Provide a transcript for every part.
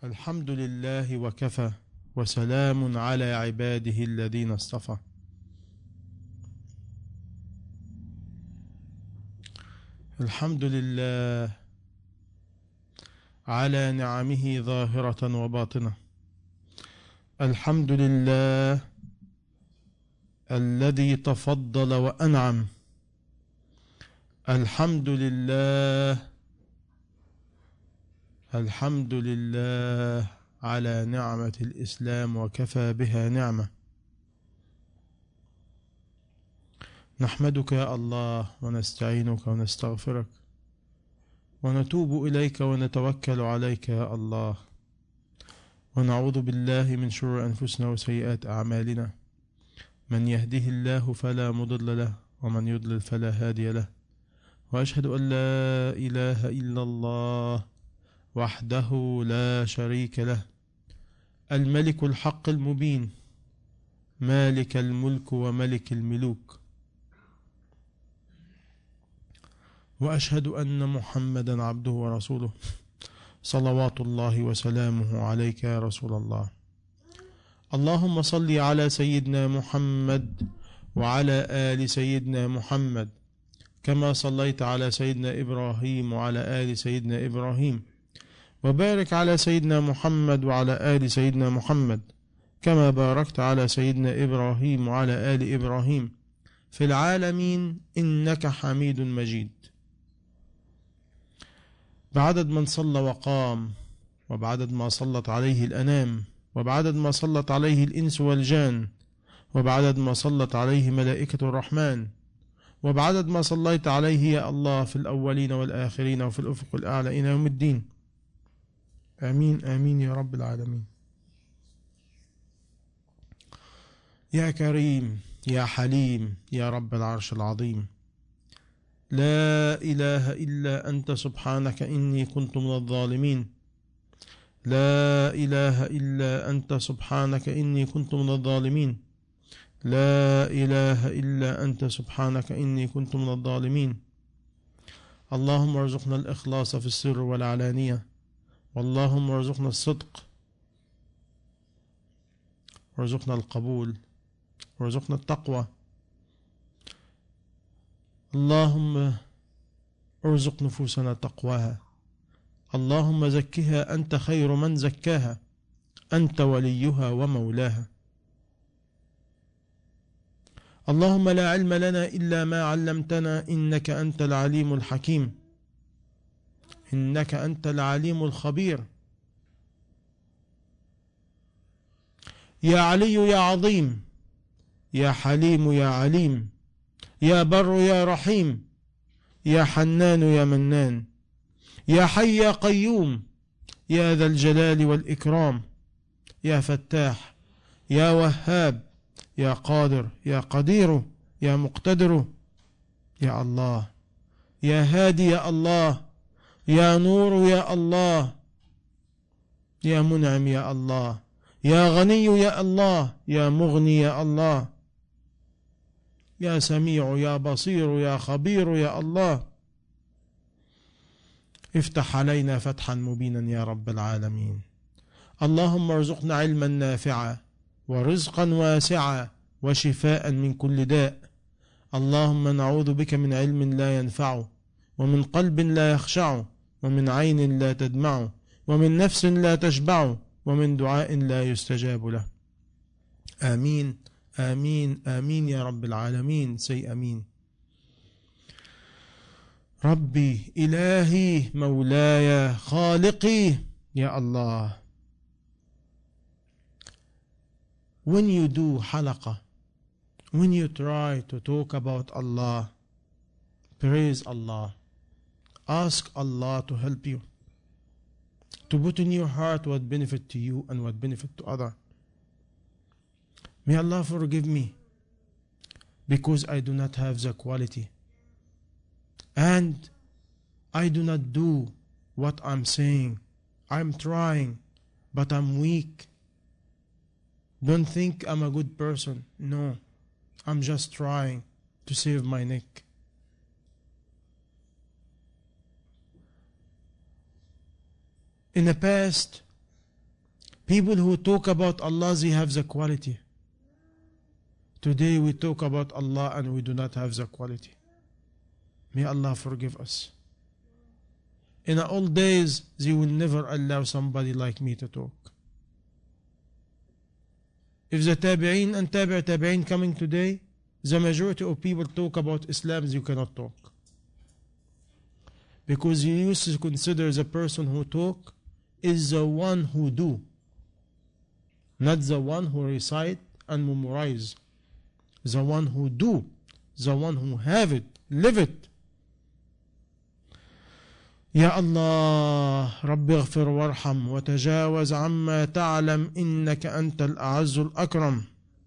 الحمد لله وكفى، وسلام على عباده الذين اصطفى. الحمد لله على نعمه ظاهرة وباطنة. الحمد لله الذي تفضل وأنعم. الحمد لله الحمد لله على نعمة الإسلام وكفى بها نعمة. نحمدك يا الله ونستعينك ونستغفرك ونتوب إليك ونتوكل عليك يا الله، ونعوذ بالله من شرور أنفسنا وسيئات أعمالنا. من يهده الله فلا مضل له ومن يضلل فلا هادي له، وأشهد أن لا إله إلا الله وحده لا شريك له، الملك الحق المبين، مالك الملك وملك الملوك. وأشهد أن محمدا عبده ورسوله، صلوات الله وسلامه عليك يا رسول الله. اللهم صل على سيدنا محمد وعلى آل سيدنا محمد، كما صليت على سيدنا إبراهيم وعلى آل سيدنا إبراهيم، وبارك على سيدنا محمد وعلى آل سيدنا محمد، كما باركت على سيدنا إبراهيم وعلى آل إبراهيم في العالمين إنك حميد مجيد. بعدد من صلى وقام، وبعدد ما صلت عليه الأنام، وبعدد ما صلت عليه الإنس والجان، وبعدد ما صلت عليه ملائكة الرحمن، وبعدد ما صليت عليه يا الله في الأولين والآخرين وفي الأفق الأعلى إلى يوم الدين. آمين آمين يا رب العالمين. يا كريم يا حليم يا رب العرش العظيم، لا إله إلا أنت سبحانك إني كنت من الظالمين. لا إله إلا أنت سبحانك إني كنت من الظالمين. لا إله إلا أنت سبحانك إني كنت من الظالمين. اللهم ارزقنا الإخلاص في السر والعلانية، واللهم ارزقنا الصدق، وارزقنا القبول، وارزقنا التقوى. اللهم ارزق نفوسنا تقواها. اللهم زكها أنت خير من زكاها، أنت وليها ومولاها. اللهم لا علم لنا إلا ما علمتنا، إنك أنت العليم الحكيم، إنك أنت العليم الخبير. يا علي يا عظيم، يا حليم يا عليم، يا بر يا رحيم، يا حنان يا منان، يا حي يا قيوم، يا ذا الجلال والإكرام، يا فتاح يا وهاب، يا قادر يا قدير، يا مقتدر يا الله، يا هادي يا الله، يا نور يا الله، يا منعم يا الله، يا غني يا الله، يا مغني يا الله، يا سميع يا بصير يا خبير يا الله. افتح علينا فتحا مبينا يا رب العالمين. اللهم ارزقنا علما نافعا ورزقا واسعا وشفاء من كل داء. اللهم نعوذ بك من علم لا ينفع، ومن قلب لا يخشع، ومن عين لا تدمع، ومن نفس لا تشبع، ومن دعاء لا يستجاب له. آمين آمين آمين يا رب العالمين. سي أمين. ربي إلهي مولاي خالقي يا الله. When you do halaqah, when you try to talk about Allah, praise Allah, ask Allah to help you, to put in your heart what benefit to you and what benefit to others. May Allah forgive me because I do not have the quality and I do not do what I'm saying. I'm trying, but I'm weak. Don't think I'm a good person. No, I'm just trying to save my neck. In the past, People who talk about Allah, they have the quality. Today we talk about Allah and we do not have the quality. May Allah forgive us. In the old days, they will never allow somebody like me to talk. If the tabi'een and tabi'in coming today, the majority of people talk about Islam, you cannot talk. Because you used to consider the person who talk is the one who do, not the one who recite and memorize. The one who do, the one who have it, live it. يا الله رب اغفر وارحم وتجاوز عما تعلم إنك أنت الأعز الأكرم.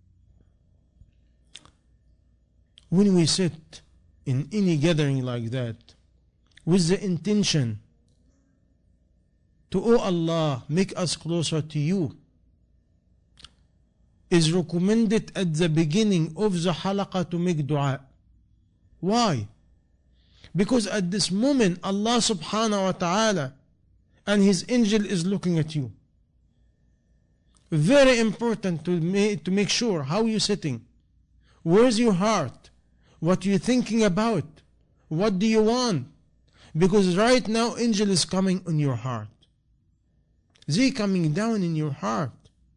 When we sit in any gathering like that with the intention to, oh Allah, make us closer to you, is recommended at the beginning of the halaqah to make dua. Why? Because at this moment Allah subhanahu wa ta'ala and His angel is looking at you. Very important to make sure how you're sitting. Where's your heart? What you're thinking about? What do you want? Because right now angel is coming on your heart. They coming down in your heart.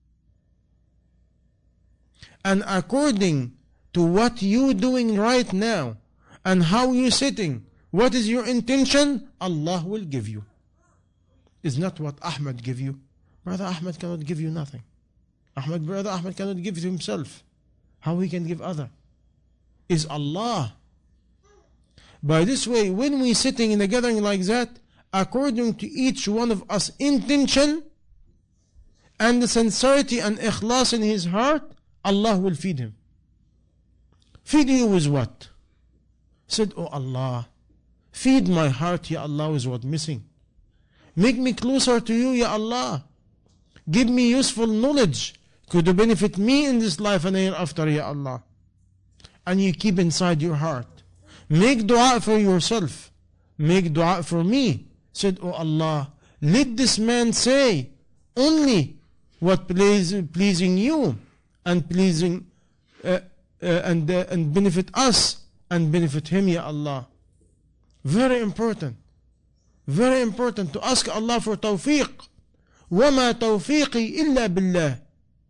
And according to what you're doing right now and how you're sitting, what is your intention? Allah will give you. It's not what Ahmed give you. Brother Ahmed cannot give you nothing. Brother Ahmed cannot give to himself. How he can give other? Is Allah. By this way, when we sitting in a gathering like that, according to each one of us intention and the sincerity and ikhlas in his heart, Allah will feed him. Feed you with what? Said, oh Allah, feed my heart, Ya Allah, with what missing. Make me closer to you, Ya Allah. Give me useful knowledge. Could benefit me in this life and hereafter, Ya Allah. And you keep inside your heart. Make dua for yourself. Make dua for me. Said, oh Allah, let this man say only what pleasing you and pleasing and benefit us and benefit him, Ya Allah. Very important. Very important to ask Allah for tawfiq. وَمَا تَوْفِيقِي إِلَّا بِاللَّهِ.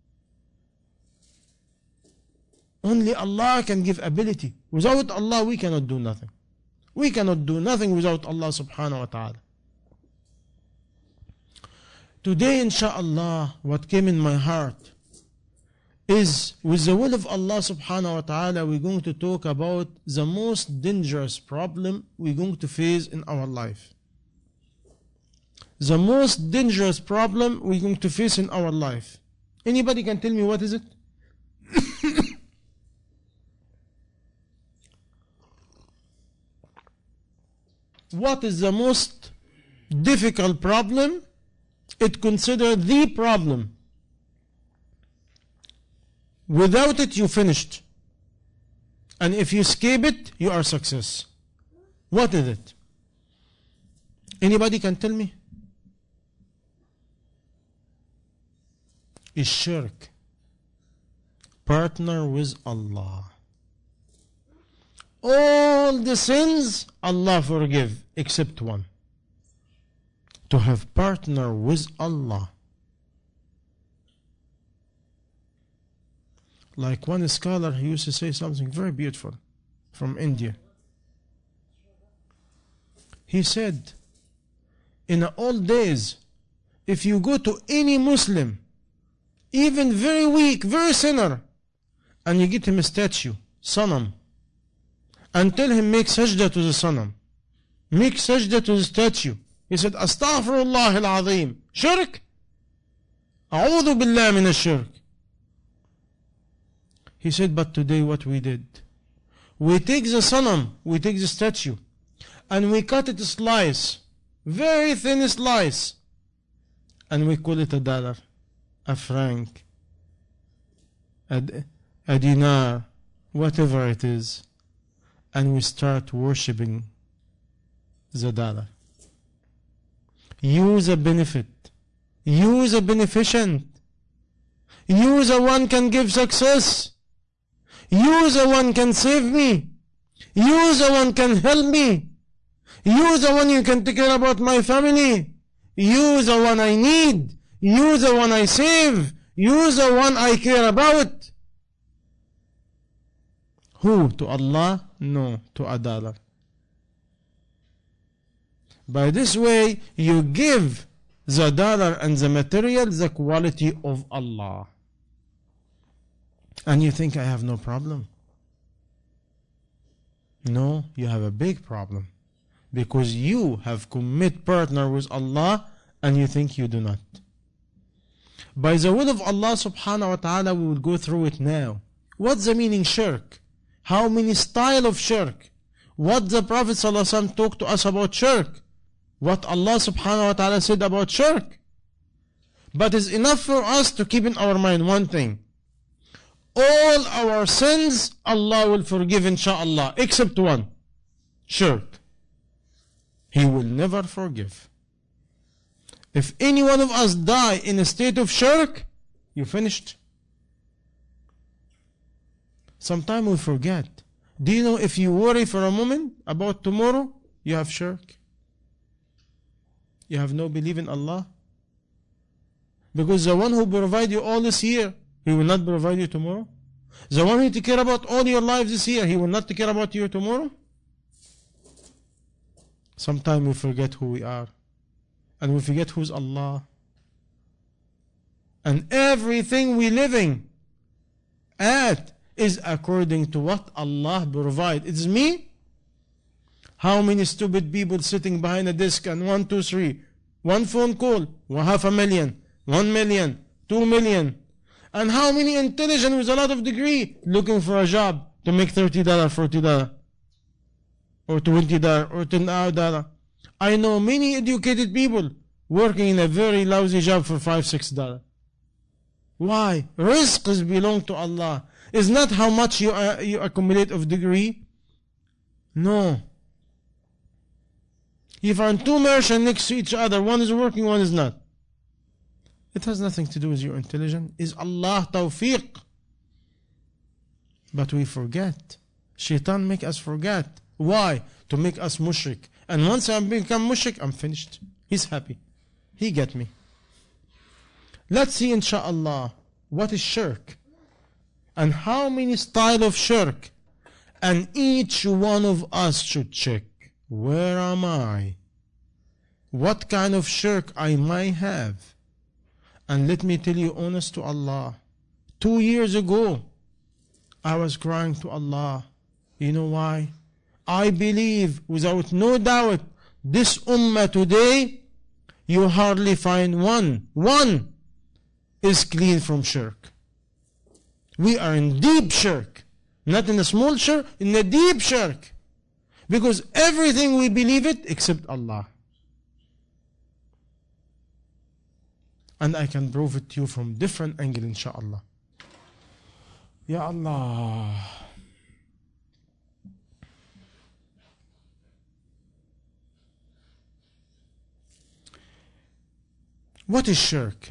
Only Allah can give ability. Without Allah we cannot do nothing. We cannot do nothing without Allah subhanahu wa ta'ala. Today inshaAllah what came in my heart is, with the will of Allah subhanahu wa ta'ala, we're going to talk about the most dangerous problem we're going to face in our life. The most dangerous problem we're going to face in our life. Anybody can tell me what is it? What is the most difficult problem? It considered the problem. Without it, you finished. And if you escape it, you are success. What is it? Anybody can tell me? Is shirk. Partner with Allah. All the sins Allah forgive except one. To have partner with Allah. Like one scholar, he used to say something very beautiful from India. He said, in the old days, if you go to any Muslim, even very weak, very sinner, and you get him a statue, sanam, and tell him make sajda to the sanam, make sajda to the statue. He said, Astaghfirullah al-Azim. Shirk? A'udhu billah min al-shirk. He said, but today what we did? We take the sanam, we take the statue, and we cut it a slice, very thin slice, and we call it $1, a franc, a dinar, whatever it is, and we start worshipping the dollar. You the benefit, You the beneficent. You the one can give success. You the one can save me. You the one can help me. You the one you can take care about my family. You the one I need. You the one I save. You the one I care about. Who? To Allah? No, to a dollar. By this way, you give the dollar and the material the quality of Allah. And you think I have no problem? No, you have a big problem. Because you have commit partner with Allah and you think you do not. By the will of Allah subhanahu wa ta'ala, we will go through it now. What's the meaning shirk? How many style of shirk? What the Prophet sallallahu alaihi wasallam talked to us about shirk? What Allah subhanahu wa ta'ala said about shirk? But it's enough for us to keep in our mind one thing. All our sins Allah will forgive inshaAllah, except one. Shirk. He will never forgive. If any one of us die in a state of shirk, you finished. Sometimes we forget. Do you know if you worry for a moment about tomorrow, you have shirk? You have no belief in Allah? Because the one who provides you all this year, He will not provide you tomorrow? The one who take care about all your life this year, He will not take care about you tomorrow? Sometimes we forget who we are. And we forget who's Allah. And everything we living at is according to what Allah provide. It's me. How many stupid people sitting behind a desk and 1, 2, 3, one phone call, 500,000, 1 million, 2 million. And how many intelligent with a lot of degree looking for a job to make $30, $40, or $20, or $10. I know many educated people working in a very lousy job for $5, $6. Why? Rizq is belong to Allah. It's not how much you accumulate of degree. No. You find two merchants next to each other. One is working, one is not. It has nothing to do with your intelligence. It's Allah tawfiq. But we forget. Shaitan make us forget. Why? To make us mushrik. And once I become mushrik, I'm finished. He's happy. He get me. Let's see inshaAllah what is shirk. And how many style of shirk. And each one of us should check. Where am I? What kind of shirk I might have? And let me tell you honest to Allah. 2 years ago, I was crying to Allah. You know why? I believe without no doubt this ummah today, you hardly find one is clean from shirk. We are in deep shirk. Not in a small shirk, in a deep shirk. Because everything we believe it except Allah. And I can prove it to you from different angle, inshaAllah. Ya Allah. What is shirk?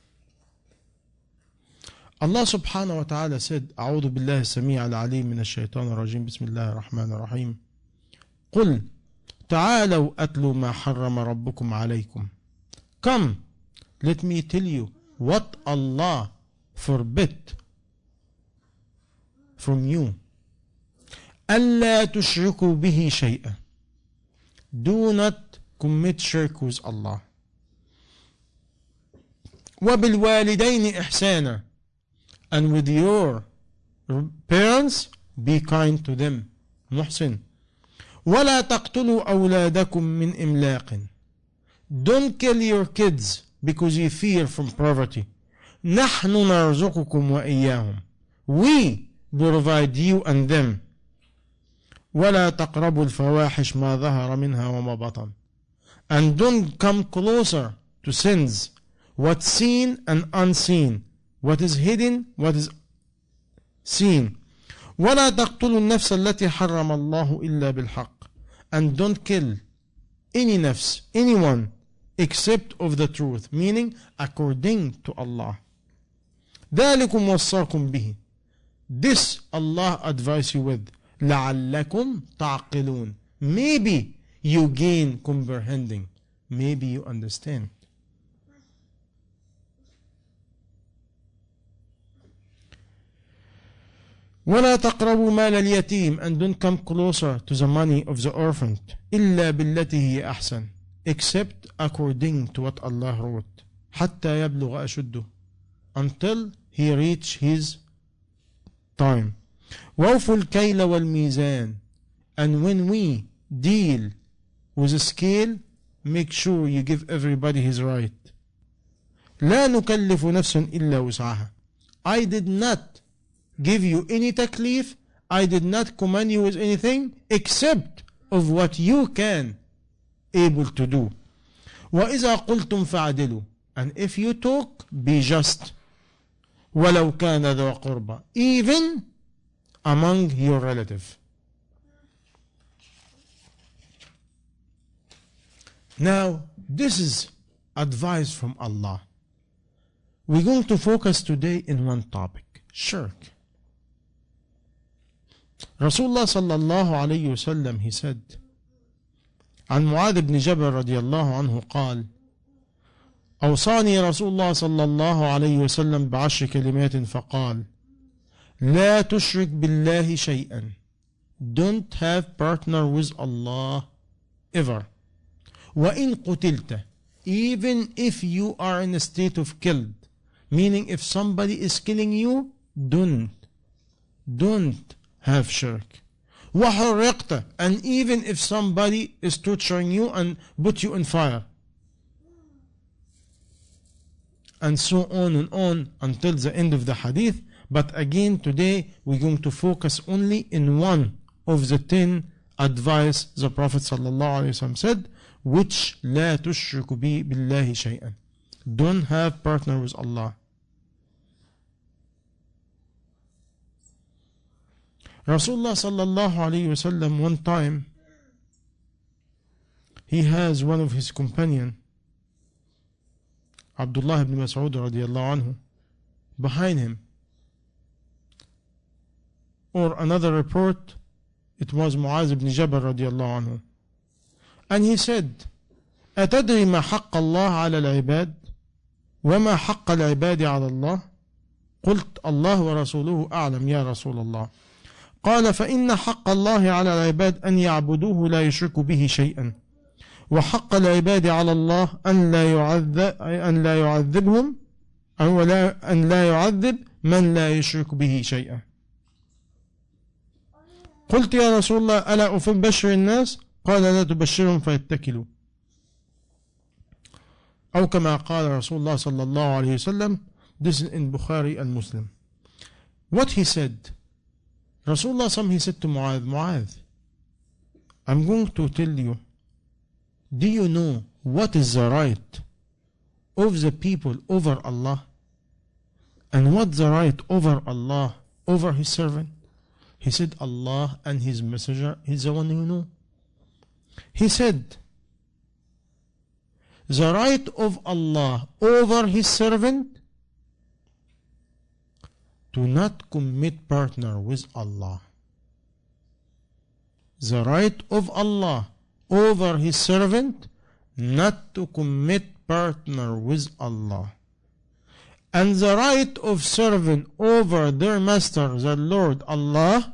Allah subhanahu wa ta'ala said, أعوذ بالله السميع العليم من الشيطان الرجيم بسم الله الرحمن الرحيم قل تعالوا أتلوا ما حرم ربكم عليكم. Come, let me tell you what Allah forbid from you. ألا تشركوا به شيئا. Do not commit shirk with Allah. وبالوالدين إحسانا. And with your parents, be kind to them. محسن. ولا تقتلوا أولادكم من إملاق. Don't kill your kids because you fear from poverty. نحن نرزقكم وإياهم. We provide you and them. ولا تقربوا الفواحش ما ظهر منها وما بطن. And don't come closer to sins, what's seen and unseen, what is hidden, what is seen. ولا تقتلوا النفس التي حرم الله إلا بالحق. And don't kill any nafs, anyone, except of the truth, meaning according to Allah. ذلكم وصاكم به. This Allah advise you with. لعلكم تعقلون. Maybe you gain comprehending. Maybe you understand. ولا تقربوا مال اليتيم, and don't come closer to the money of the orphan إلا بالتي هي أحسن, except according to what Allah wrote, حتى يبلغ أشده, until he reach his time. وأوفوا الكيل والميزان, and when we deal with a scale, make sure you give everybody his right. لا نكلف نفس إلا وسعها. I did not give you any taklif, I did not command you with anything except of what you can able to do. وإذا قلتم فعدلوا, and if you talk, be just. ولو كان ذو قربى, even among your relative. Now, this is advice from Allah. We're going to focus today in one topic, shirk. Rasulullah sallallahu alayhi wasallam, he said, عن معاذ بن جبل رضي الله عنه قال: أوصاني رسول الله صلى الله عليه وسلم بعشر كلمات فقال: لا تشرك بالله شيئا. Don't have partner with Allah ever. وإن قتلت, even if you are in a state of killed, meaning if somebody is killing you, don't have shirk. وحرقت, and even if somebody is torturing you and put you in fire, and so on until the end of the hadith. But again, today we're going to focus only in one of the 10 advice the Prophet ﷺ said, which لا تشرك بالله شيئا. Don't have partner with Allah. Rasulullah sallallahu alayhi wasallam, one time, he has one of his companion, Abdullah ibn Mas'ud radiyallahu anhu, behind him. Or another report, it was Muaz ibn Jabal radiyallahu anhu. And he said, أتدري ما حق الله على العباد وما حق العباد على الله؟ قلت الله ورسوله أعلم يا رسول الله. قال: فإن حق الله على العباد أن يعبدوه لا يشركوا به شيئا، وحق العباد على الله أن لا يعذبهم أو أن لا يعذب من لا يشرك به شيئا. قلت يا رسول الله ألا أبشر الناس؟ قال: لا تبشرهم فيتكلوا. أو كما قال رسول الله صلى الله عليه وسلم. This is in Bukhari and Muslim. What he said, Rasulullah, he said to Mu'adh, I'm going to tell you, do you know what is the right of the people over Allah? And what the right over Allah, over his servant? He said, Allah and his messenger, he's the one who know. He said, the right of Allah over his servant, to not commit partner with Allah. The right of Allah over his servant, not to commit partner with Allah. And the right of servant over their master, the Lord Allah,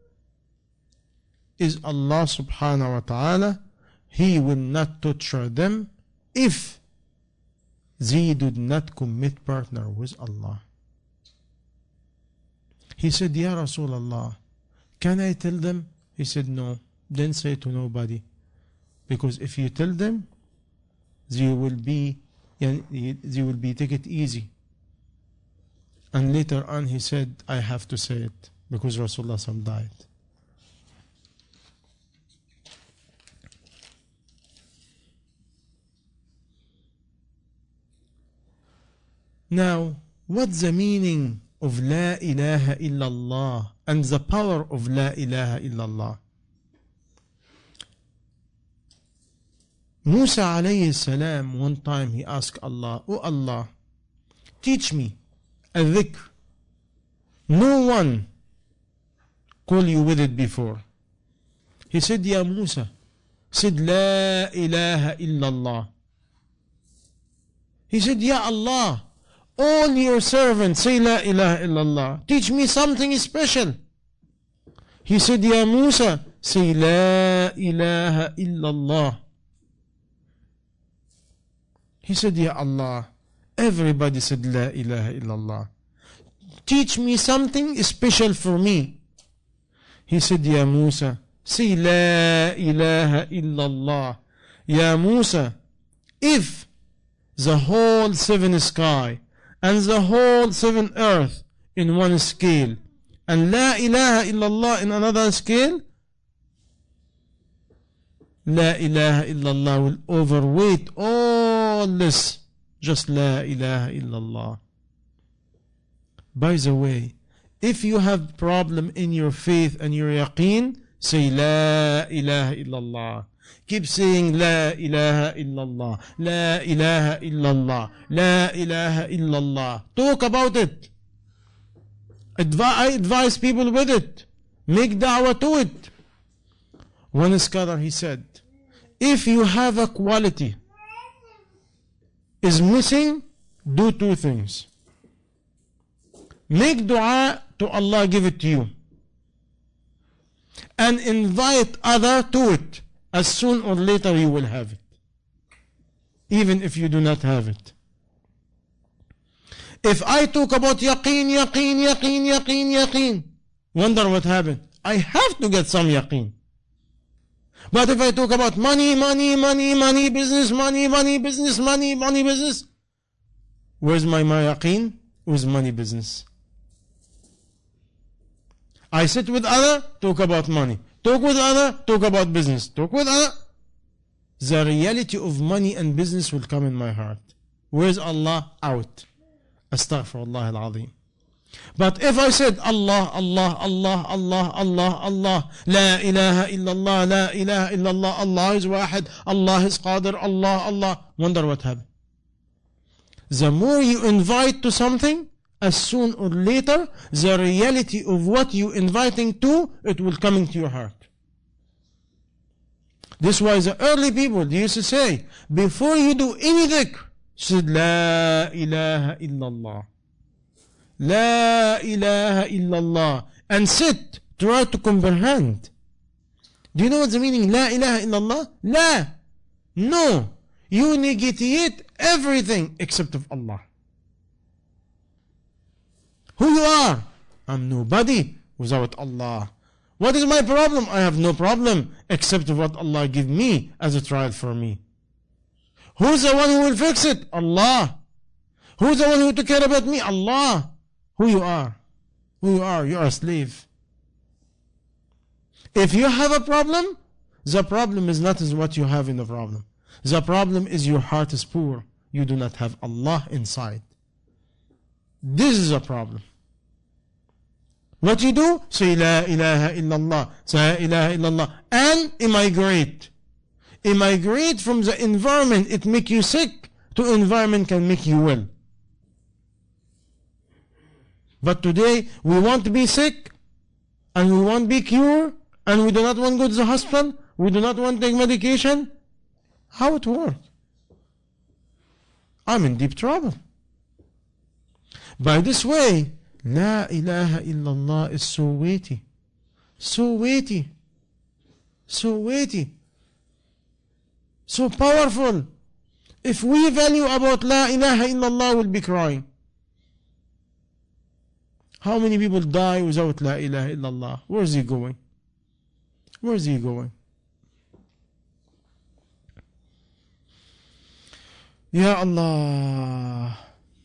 is Allah subhanahu wa ta'ala. He will not torture them if they did not commit partner with Allah. He said, Ya Rasulullah, can I tell them? He said, no, don't say to nobody. Because if you tell them, they will be take it easy. And later on he said, I have to say it because Rasulullah died. Now, what's the meaning of La ilaha illallah and the power of La ilaha illallah? Musa alayhi salam, one time he asked Allah, "Oh Allah, teach me a dhikr. No one called you with it before." He said, "Ya Musa," said, "La ilaha illallah." He said, "Ya Allah, all your servants say La ilaha illallah. Teach me something special." He said, "Ya Musa, say La ilaha illallah." He said, "Ya Allah, everybody said La ilaha illallah. Teach me something special for me." He said, "Ya Musa, say La ilaha illallah." Ya Musa, if the whole seven sky and the whole seven earth in one scale and La ilaha illallah in another scale, La ilaha illallah will overweight all this. Just La ilaha illallah. By the way, if you have problem in your faith and your yaqeen, say La ilaha illallah. Keep saying La ilaha illallah, La ilaha illallah, La ilaha illallah. Talk about it. I advise people with it. Make da'wah to it. One scholar, he said, if you have a quality is missing, do two things. Make dua to Allah give it to you, and invite other to it. As soon or later you will have it, even if you do not have it. If I talk about yaqeen, wonder what happened. I have to get some yaqeen. But if I talk about money, business, business, where's my yaqeen? Where's money business? I sit with other, talk about money. Talk with other, talk about business. Talk with other. The reality of money and business will come in my heart. Where's Allah? Out. Astaghfirullah al-Azim. But if I said Allah, Allah, Allah, Allah, Allah, Allah, La ilaha illallah, La ilaha illallah, Allah is wahid, Allah is qadir, Allah, Allah, wonder what happened. The more you invite to something, as soon or later, the reality of what you inviting to, it will come into your heart. This is why the early people, they used to say, before you do any dhikr, said La ilaha illallah. La ilaha illallah. And sit, try to comprehend. Do you know what's the meaning? La ilaha illallah? La. No. You negate everything except of Allah. Who you are? I'm nobody without Allah. What is my problem? I have no problem except what Allah give me as a trial for me. Who's the one who will fix it? Allah. Who's the one who took care about me? Allah. Who you are? Who you are? You are a slave. If you have a problem, the problem is not what you have in the problem. The problem is your heart is poor. You do not have Allah inside. This is a problem. What you do? Say La ilaha illallah, La ilaha illallah, and immigrate. Immigrate from the environment. It make you sick to environment can make you well. But today we want to be sick and we want to be cured and we do not want to go to the hospital. We do not want to take medication. How it works? I'm in deep trouble. By this way, La ilaha illallah is so weighty. So weighty. So weighty. So powerful. If we value about La ilaha illallah, we'll be crying. How many people die without La ilaha illallah? Where is he going? Where is he going? Ya Allah.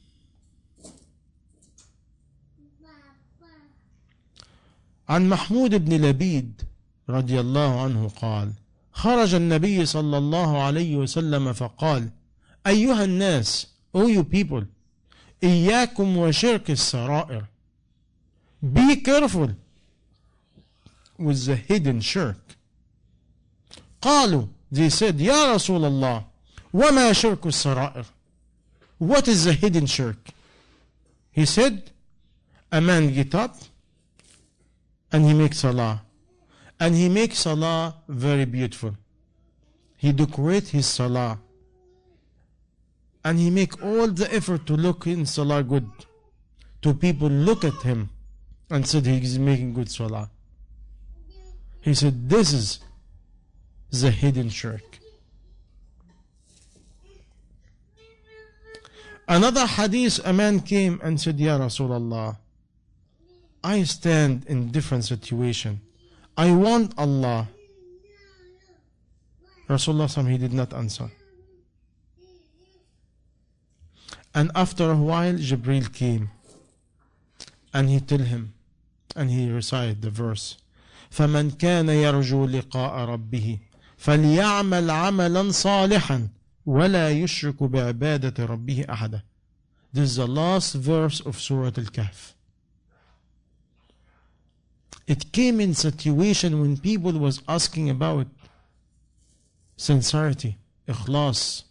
عن محمود بن لبيد رضي الله عنه قال: خرج النبي صلى الله عليه وسلم فقال: أيها الناس, O you people, إياكم وشرك السرائر. Be careful with the hidden shirk. قالوا, They said, Ya Rasulullah, وَمَا شِرْكُ السَّرَائِرِ? What is the hidden shirk? He said, a man get up and he makes salah. And he makes salah very beautiful. He decorates his salah. And he make all the effort to look in salah good. To people look at him and said he is making good salah. He said, this is the hidden shirk. Another hadith, a man came and said, Ya Rasulullah, I stand in different situation. I want Allah. Rasulullah, he did not answer. And after a while, Jibreel came. And he told him, and he recited the verse, فَمَنْ كَانَ يَرْجُو لِقَاءَ رَبِّهِ فَلْيَعْمَلْ عَمَلًا صَالِحًا وَلَا يُشْرِكُ بِعِبَادَةِ رَبِّهِ أَحَدًا. This is the last verse of Surah Al-Kahf. It came in situation when people was asking about sincerity, ikhlas.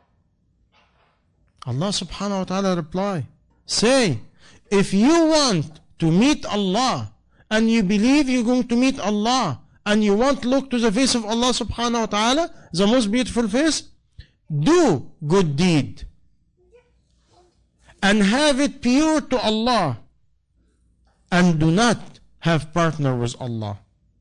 Allah subhanahu wa ta'ala reply, say, if you want to meet Allah and you believe you're going to meet Allah and you want to look to the face of Allah subhanahu wa ta'ala, the most beautiful face, do good deed and have it pure to Allah and do not have partner with Allah.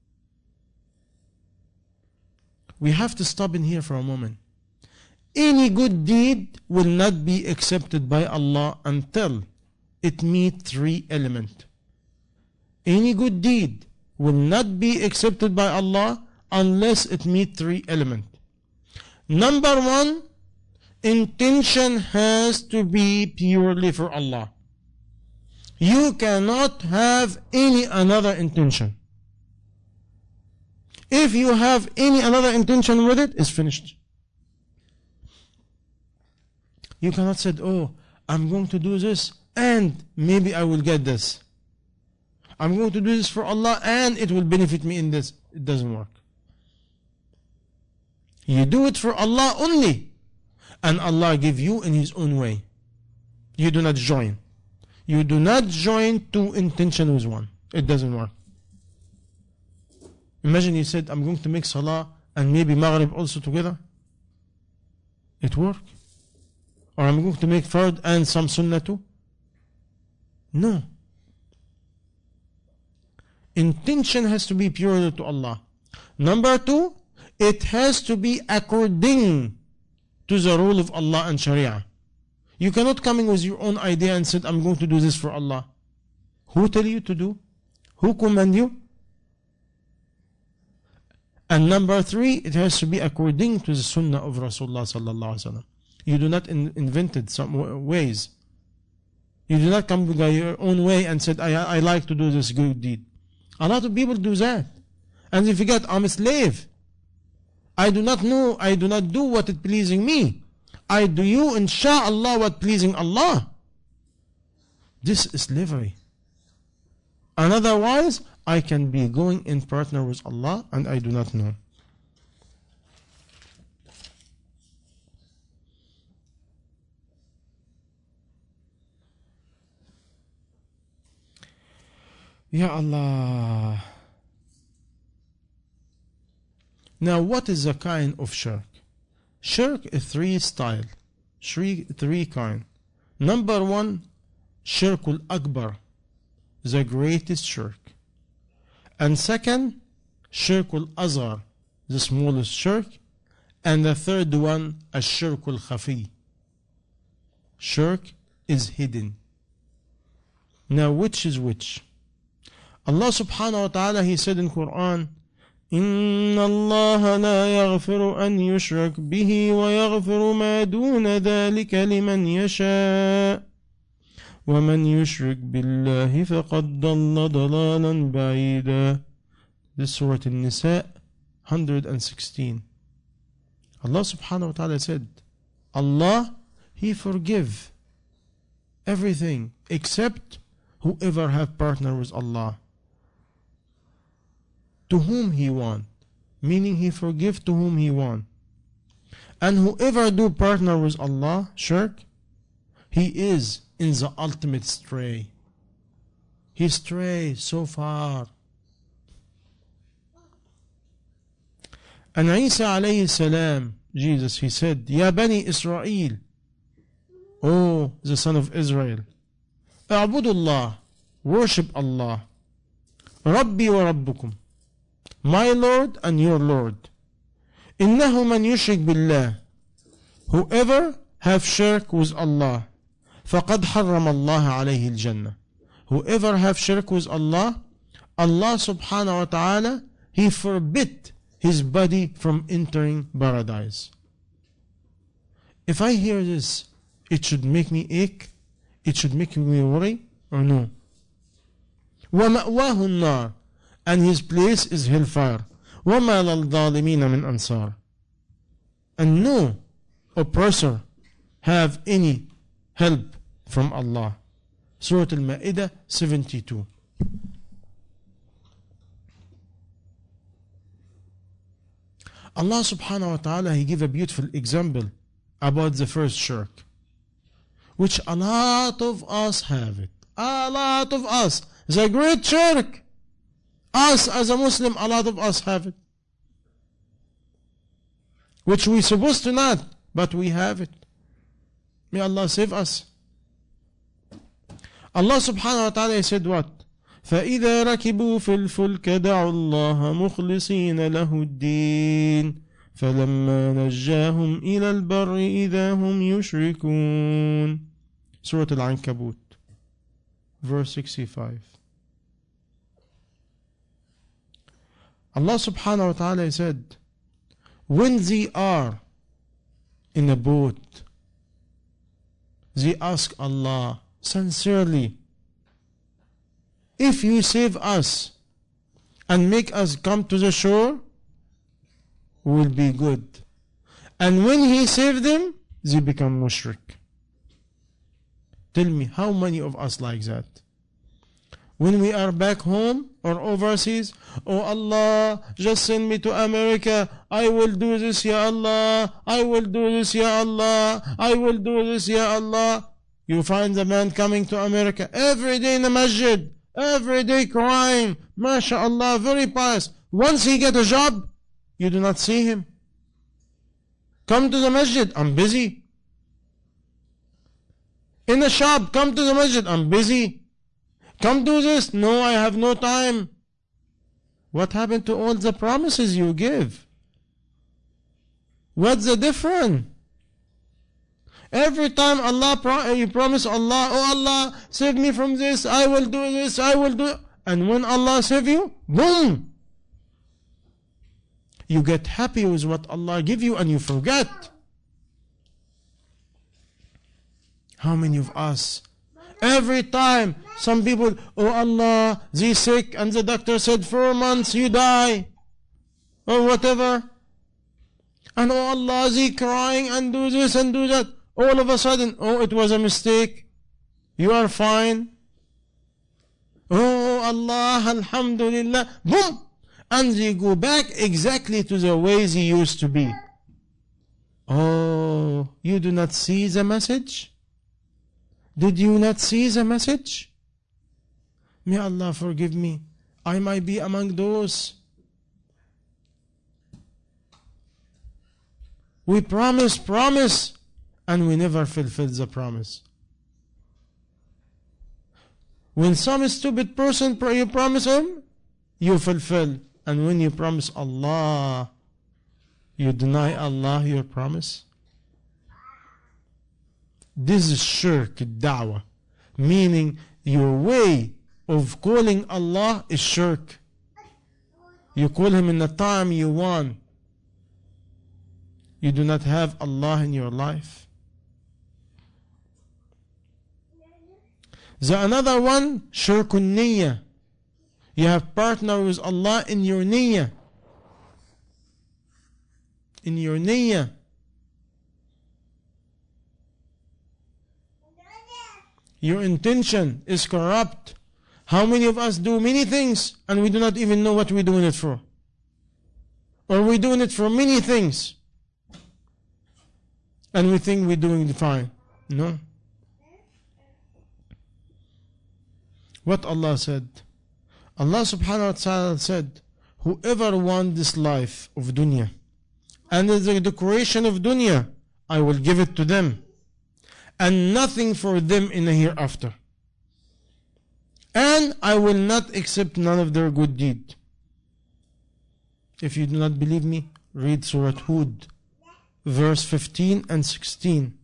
We have to stop in here for a moment. Any good deed will not be accepted by Allah until it meets 3 elements. Any good deed will not be accepted by Allah unless it meets 3 elements. Number 1, intention has to be purely for Allah. You cannot have any another intention. If you have any another intention with it, it's finished. You cannot say, oh, I'm going to do this and maybe I will get this. I'm going to do this for Allah and it will benefit me in this. It doesn't work. You do it for Allah only, and Allah give you in His own way. You do not join. You do not join 2 intentions with 1. It doesn't work. Imagine you said, I'm going to make Salah and maybe Maghrib also together. It worked. Or I'm going to make Fard and some Sunnah too. No. Intention has to be pure to Allah. Number 2, it has to be according to the rule of Allah and Sharia. You cannot come in with your own idea and say, I'm going to do this for Allah. Who tell you to do? Who command you? And number 3, it has to be according to the Sunnah of Rasulullah sallallahu alaihi wasallam. You do not invent some ways. You do not come with your own way and said, I like to do this good deed. A lot of people do that. And they forget, I'm a slave. I do not know, I do not do what is pleasing me. I do you, insha'Allah, what pleasing Allah. This is slavery. And otherwise, I can be going in partner with Allah and I do not know. Ya Allah. Now what is the kind of shirk? Shirk is 3 styles. 3 kind. Number 1, Shirkul Akbar, the greatest shirk. And second, Shirkul Azhar, the smallest shirk. And the third one, Ash-Shirkul Khafi. Shirk is hidden. Now which is which? Allah subhanahu wa ta'ala, He said in Quran, إِنَّ اللَّهَ لَا يَغْفِرُ أَنْ يُشْرَكْ بِهِ وَيَغْفِرُ مَا دُونَ ذَلِكَ لِمَنْ يَشَاءُ وَمَنْ يُشْرِكْ بِاللَّهِ فَقَدْ ضَلَّ ضَلَالًا بَعِيدًا. This is Surah An-Nisa 116. Allah subhanahu wa ta'ala said, Allah, He forgive everything except whoever have partner with Allah. To whom He want, meaning He forgive to whom He want. And whoever do partner with Allah, shirk, he is in the ultimate stray. He strays so far. And Isa alayhi salam, Jesus, he said, Ya Bani Israel, oh, the son of Israel, A'budullah, worship Allah, Rabbi wa Rabbukum, my Lord and your Lord. إنه من يشرك بالله, whoever have shirk with Allah, فقد حرم الله عليه الجنة. Whoever have shirk with Allah, Allah subhanahu wa ta'ala, He forbid his body from entering paradise. If I hear this, it should make me ache? It should make me worry? Or no? وَمَأْوَاهُ النَّارِ, and his place is hellfire. وَمَا لَلْظَالِمِينَ مِنْ أَنصَارٍ, and no oppressor have any help from Allah. Surah Al-Ma'idah 72. Allah subhanahu wa ta'ala, He give a beautiful example about the first shirk, which a lot of us have it. A lot of us. The great shirk. Us as a Muslim, a lot of us have it. Which we supposed to not, but we have it. May Allah save us. Allah subhanahu wa ta'ala said what? فَإِذَا رَكِبُوا فِي الْفُلْكَ دَعُوا اللَّهَ مُخْلِصِينَ لَهُ الدِّينَ فَلَمَّا نَجَّاهُمْ إِلَى الْبَرِّ إِذَا هُمْ يُشْرِكُونَ. Surah Al-Ankabut, verse 65. Allah subhanahu wa ta'ala said, when they are in a boat, they ask Allah sincerely, if you save us and make us come to the shore, will be good. And when He saved them, they become mushrik. Tell me, how many of us like that? When we are back home or overseas, oh Allah, just send me to America. I will do this, Ya Allah. I will do this, Ya Allah. I will do this, Ya Allah. You find the man coming to America every day in the masjid, every day crying, MashaAllah, very pious. Once he get a job, you do not see him. Come to the masjid, I'm busy. In the shop, come to the masjid, I'm busy. Come do this, no, I have no time. What happened to all the promises you give? What's the difference? Every time you promise Allah, oh Allah, save me from this, I will do this, I will do it. And when Allah save you, boom! You get happy with what Allah give you and you forget. How many of us? Every time some people, oh Allah, they sick and the doctor said 4 months you die. Or whatever. And oh Allah, they crying and do this and do that. All of a sudden, oh, it was a mistake. You are fine. Oh Allah, Alhamdulillah. Boom! And they go back exactly to the way they used to be. Oh, you do not see the message? Did you not see the message? May Allah forgive me. I might be among those. We promise, and we never fulfill the promise. When some stupid person you promise him, you fulfill. And when you promise Allah, you deny Allah your promise. This is shirk da'wah, meaning your way of calling Allah is shirk. You call Him in the time you want. You do not have Allah in your life. The another one, shirkun niyyah. You have partner with Allah in your niyyah. In your niyyah. Your intention is corrupt. How many of us do many things and we do not even know what we're doing it for? Or we're doing it for many things. and we think we're doing fine. No. What Allah said? Allah subhanahu wa ta'ala said, whoever wants this life of dunya and the decoration of dunya, I will give it to them, and nothing for them in the hereafter. And I will not accept none of their good deed. If you do not believe me, read Surah Hud, verse 15 and 16.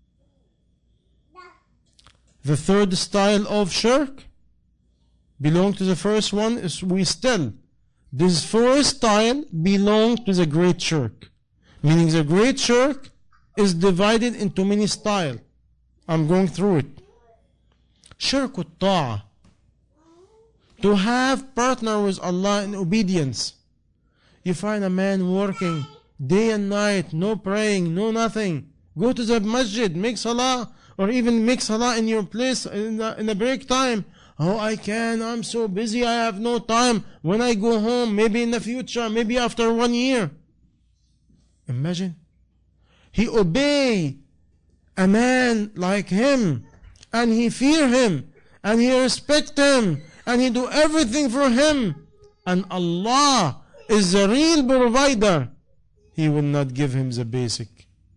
The third style of shirk belong to the first one is we still. This first style belong to the great shirk. Meaning the great shirk is divided into many styles. I'm going through it. Shirk al-ta'a. To have partner with Allah in obedience. You find a man working day and night, no praying, no nothing. Go to the masjid, make salah, or even make salah in your place in the break time. Oh, I can, I'm so busy, I have no time. When I go home, maybe in the future, maybe after 1 year. Imagine. He obey a man like him, and he fear him, and he respect him, and he do everything for him. And Allah is the real provider. He will not give him the basic.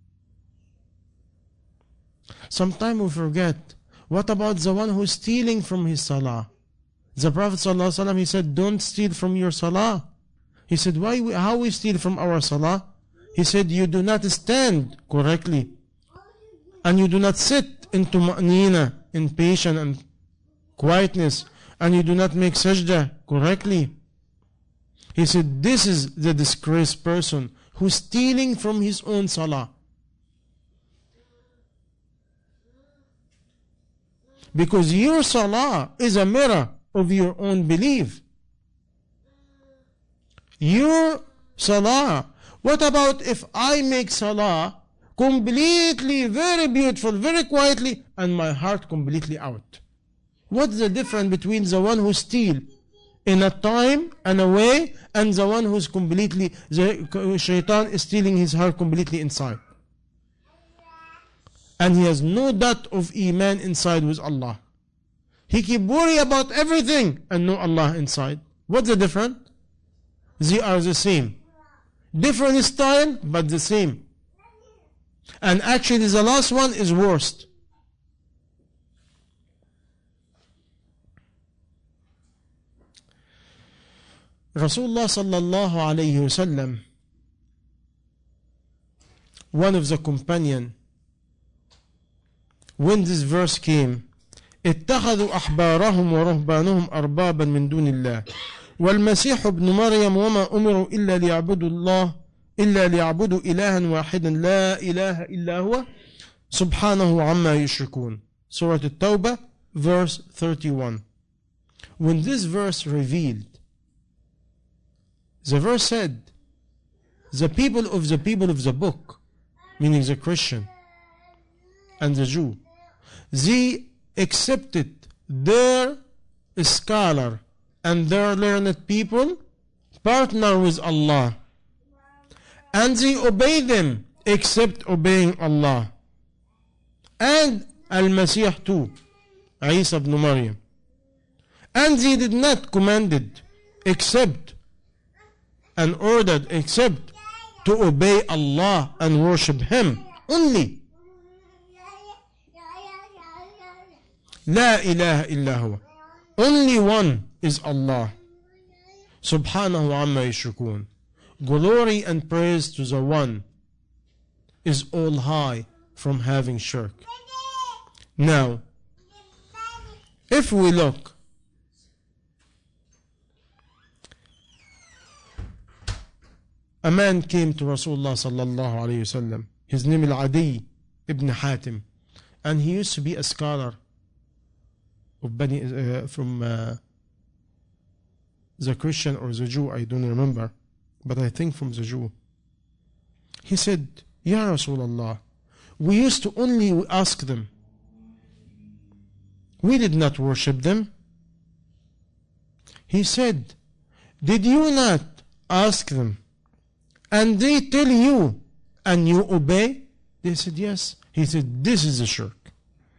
Sometimes we forget. What about the one who's stealing from his salah? The Prophet ﷺ, he said, don't steal from your salah. He said, how we steal from our salah? He said, you do not stand correctly. And you do not sit in tuma'nina, in patience and quietness. And you do not make sajda correctly. He said, this is the disgraced person who's stealing from his own salah. Because your salah is a mirror of your own belief. Your salah. What about if I make salah completely, very beautiful, very quietly, and my heart completely out? What's the difference between the one who steals in a time and a way, and the one who's completely, the shaitan is stealing his heart completely inside? And he has no doubt of iman inside with Allah. He keep worry about everything and no Allah inside. What's the difference? They are the same. Different style, but the same. And actually the last one is worst. Rasulullah sallallahu alayhi wasallam, one of the companions, when this verse came, اتخذوا أحبارهم ورهبانهم أربابا من دون الله والمسيح ابن مريم وما أمروا إلا ليعبدوا إلها واحدا لا إله إلا هو سبحانه عما يشركون. Surah At-Tawbah, verse 31. When this verse revealed, the verse said, the people of the book, meaning the Christian and the Jew, they accepted their scholar and their learned people partner with Allah, and they obey them except obeying Allah, and Al-Masih too, Isa ibn Maryam, and they did not commanded except and ordered except to obey Allah and worship Him only. لا إله إلا هو. Only one is Allah. Subhanahu amma yushrikun. Glory and praise to the one is all high from having shirk. Now, if we look, a man came to Rasulullah sallallahu alayhi wasallam. His name is Adi ibn Hatim, and he used to be a scholar of from the Christian or the Jew, I don't remember, but I think from the Jew. He said, Ya Rasulullah, we used to only ask them. We did not worship them. He said, did you not ask them and they tell you and you obey? They said, yes. He said, this is a shirk.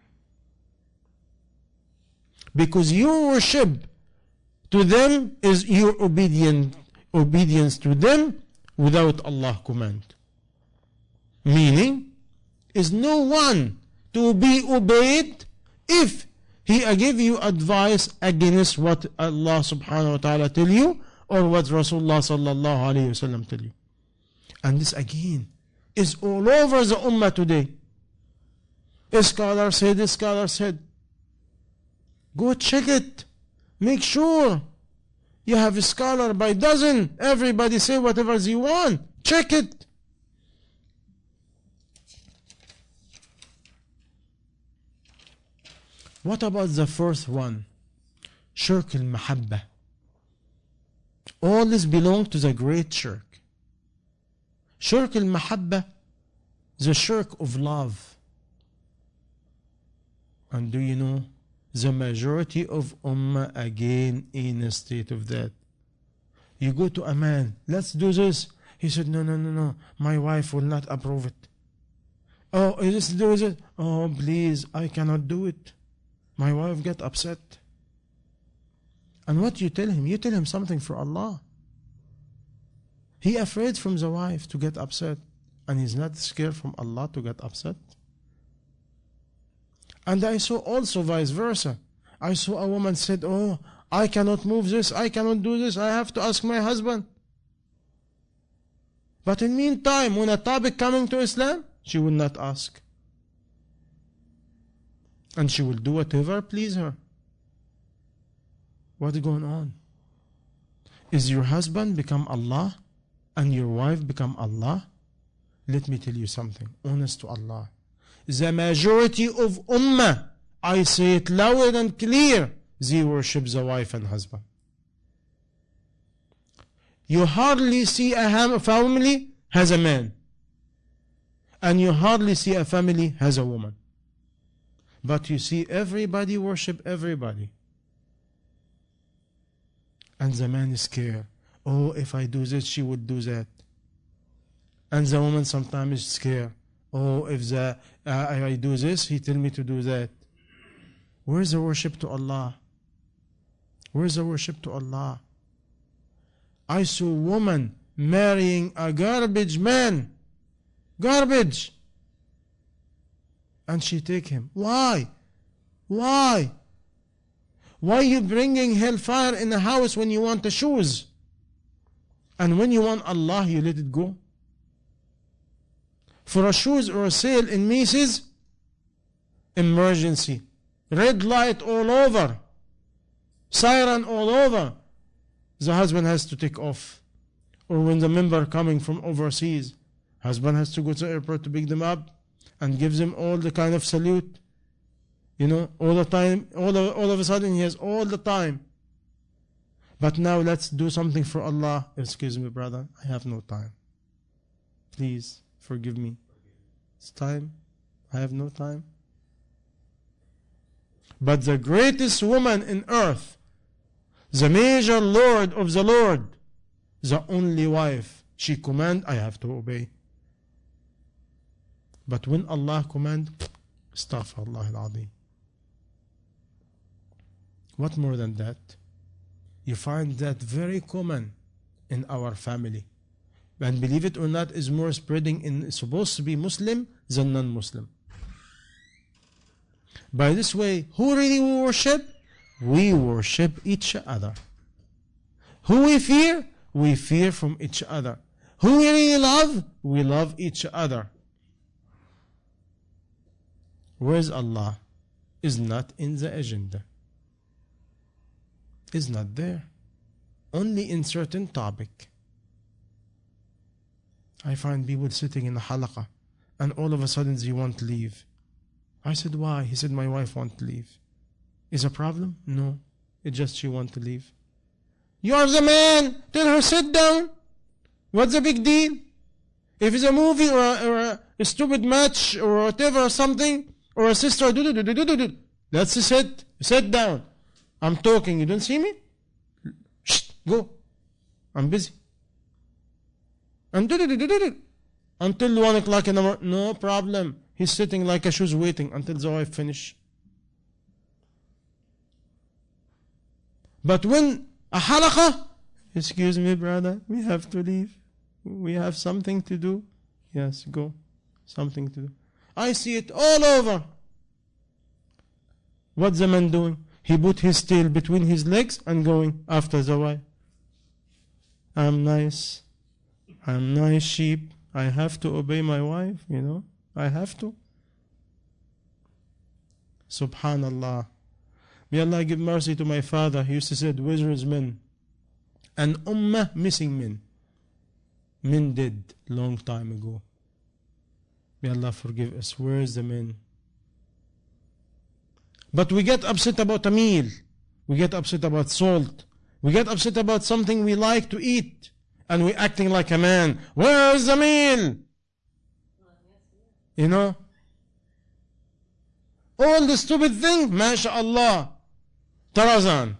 Because your worship to them is your obedience to them without Allah command. Meaning, is no one to be obeyed if he give you advice against what Allah subhanahu wa ta'ala tell you or what Rasulullah sallallahu alayhi wa sallam tell you. And this again is all over the ummah today. A scholar said, a scholar said. Go check it. Make sure you have a scholar by dozen. Everybody say whatever they want. Check it. What about the fourth one? Shirk al-Mahabba. All this belongs to the great shirk. Shirk al-Mahabba, the shirk of love. And do you know, the majority of ummah again in a state of that. You go to a man, let's do this. He said, no, my wife will not approve it. Oh, let's do it. Oh, please, I cannot do it. My wife get upset. And what you tell him? You tell him something for Allah. He afraid from the wife to get upset. And he's not scared from Allah to get upset. And I saw also vice versa. I saw a woman said, oh, I cannot move this, I cannot do this, I have to ask my husband. But in meantime, when a topic coming to Islam, she will not ask. And she will do whatever please her. What's going on? Is your husband become Allah and your wife become Allah? Let me tell you something, honest to Allah. The majority of ummah, I say it loud and clear, they worship the wife and husband. You hardly see a family has a man. And you hardly see a family has a woman. But you see everybody worship everybody. And the man is scared. Oh, if I do this, she would do that. And the woman sometimes is scared. Oh, if I do this, he tell me to do that. Where's the worship to Allah? Where's the worship to Allah? I saw a woman marrying a garbage man. Garbage. And she take him. Why? Why? Why are you bringing hellfire in the house when you want the shoes? And when you want Allah, you let it go? For a shoes or a sale in Macy's, emergency. Red light all over. Siren all over. The husband has to take off. Or when the member coming from overseas, husband has to go to the airport to pick them up and gives them all the kind of salute. You know, all the time, all of a sudden he has all the time. But now let's do something for Allah. Excuse me, brother, I have no time. Please forgive me. It's time. I have no time. But the greatest woman in earth, the major Lord of the Lord, the only wife, she command, I have to obey. But when Allah command, astaghfirullah al-azim. What more than that? You find that very common in our family. And believe it or not, is more spreading in supposed to be Muslim than non-Muslim. By this way, who really we worship? We worship each other. Who we fear? We fear from each other. Who we really love? We love each other. Where's Allah? Is not in the agenda. Is not there. Only in certain topic. I find people sitting in the halaqah and all of a sudden they want to leave. I said, why? He said, my wife wants to leave. Is a problem? No. It's just she wants to leave. You are the man. Tell her sit down. What's the big deal? If it's a movie or a stupid match or whatever or something, or a sister, let's sit down. I'm talking. You don't see me? Shh, go. I'm busy. And Until 1 o'clock in the morning, no problem. He's sitting like a shoes waiting until the wife finish. But when a halaqah, excuse me brother, we have to leave. We have something to do. Yes, go. Something to do. I see it all over. What's the man doing? He put his tail between his legs and going after the wife. I'm nice sheep. I have to obey my wife, I have to. Subhanallah. May Allah give mercy to my father. He used to say, where is men? An ummah missing men. Men dead long time ago. May Allah forgive us. Where is the men? But we get upset about a meal. We get upset about salt. We get upset about something we like to eat. And we're acting like a man. Where is the meal? All the stupid thing, MashaAllah. Tarazan.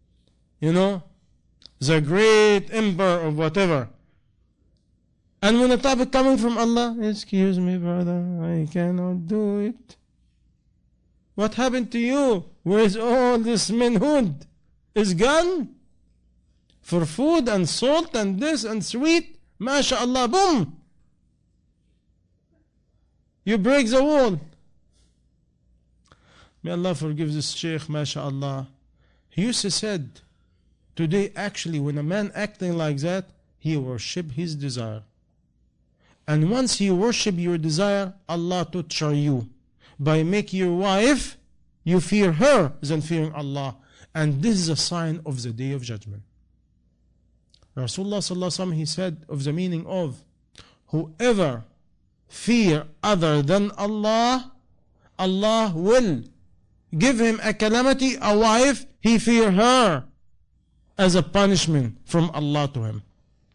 The great emperor of whatever. And when the topic coming from Allah, excuse me brother, I cannot do it. What happened to you? Where's all this manhood? Is gone? For food and salt and this and sweet, MashaAllah, boom! You break the wall. May Allah forgive this Shaykh, MashaAllah. He used to said, today actually when a man acting like that, he worship his desire. And once you worship your desire, Allah torture you. By making your wife, you fear her than fearing Allah. And this is a sign of the Day of Judgment. Rasulullah sallallahu alaihi wasallam, he said of the meaning of, whoever fear other than Allah, Allah will give him a calamity, a wife, he fear her as a punishment from Allah to him.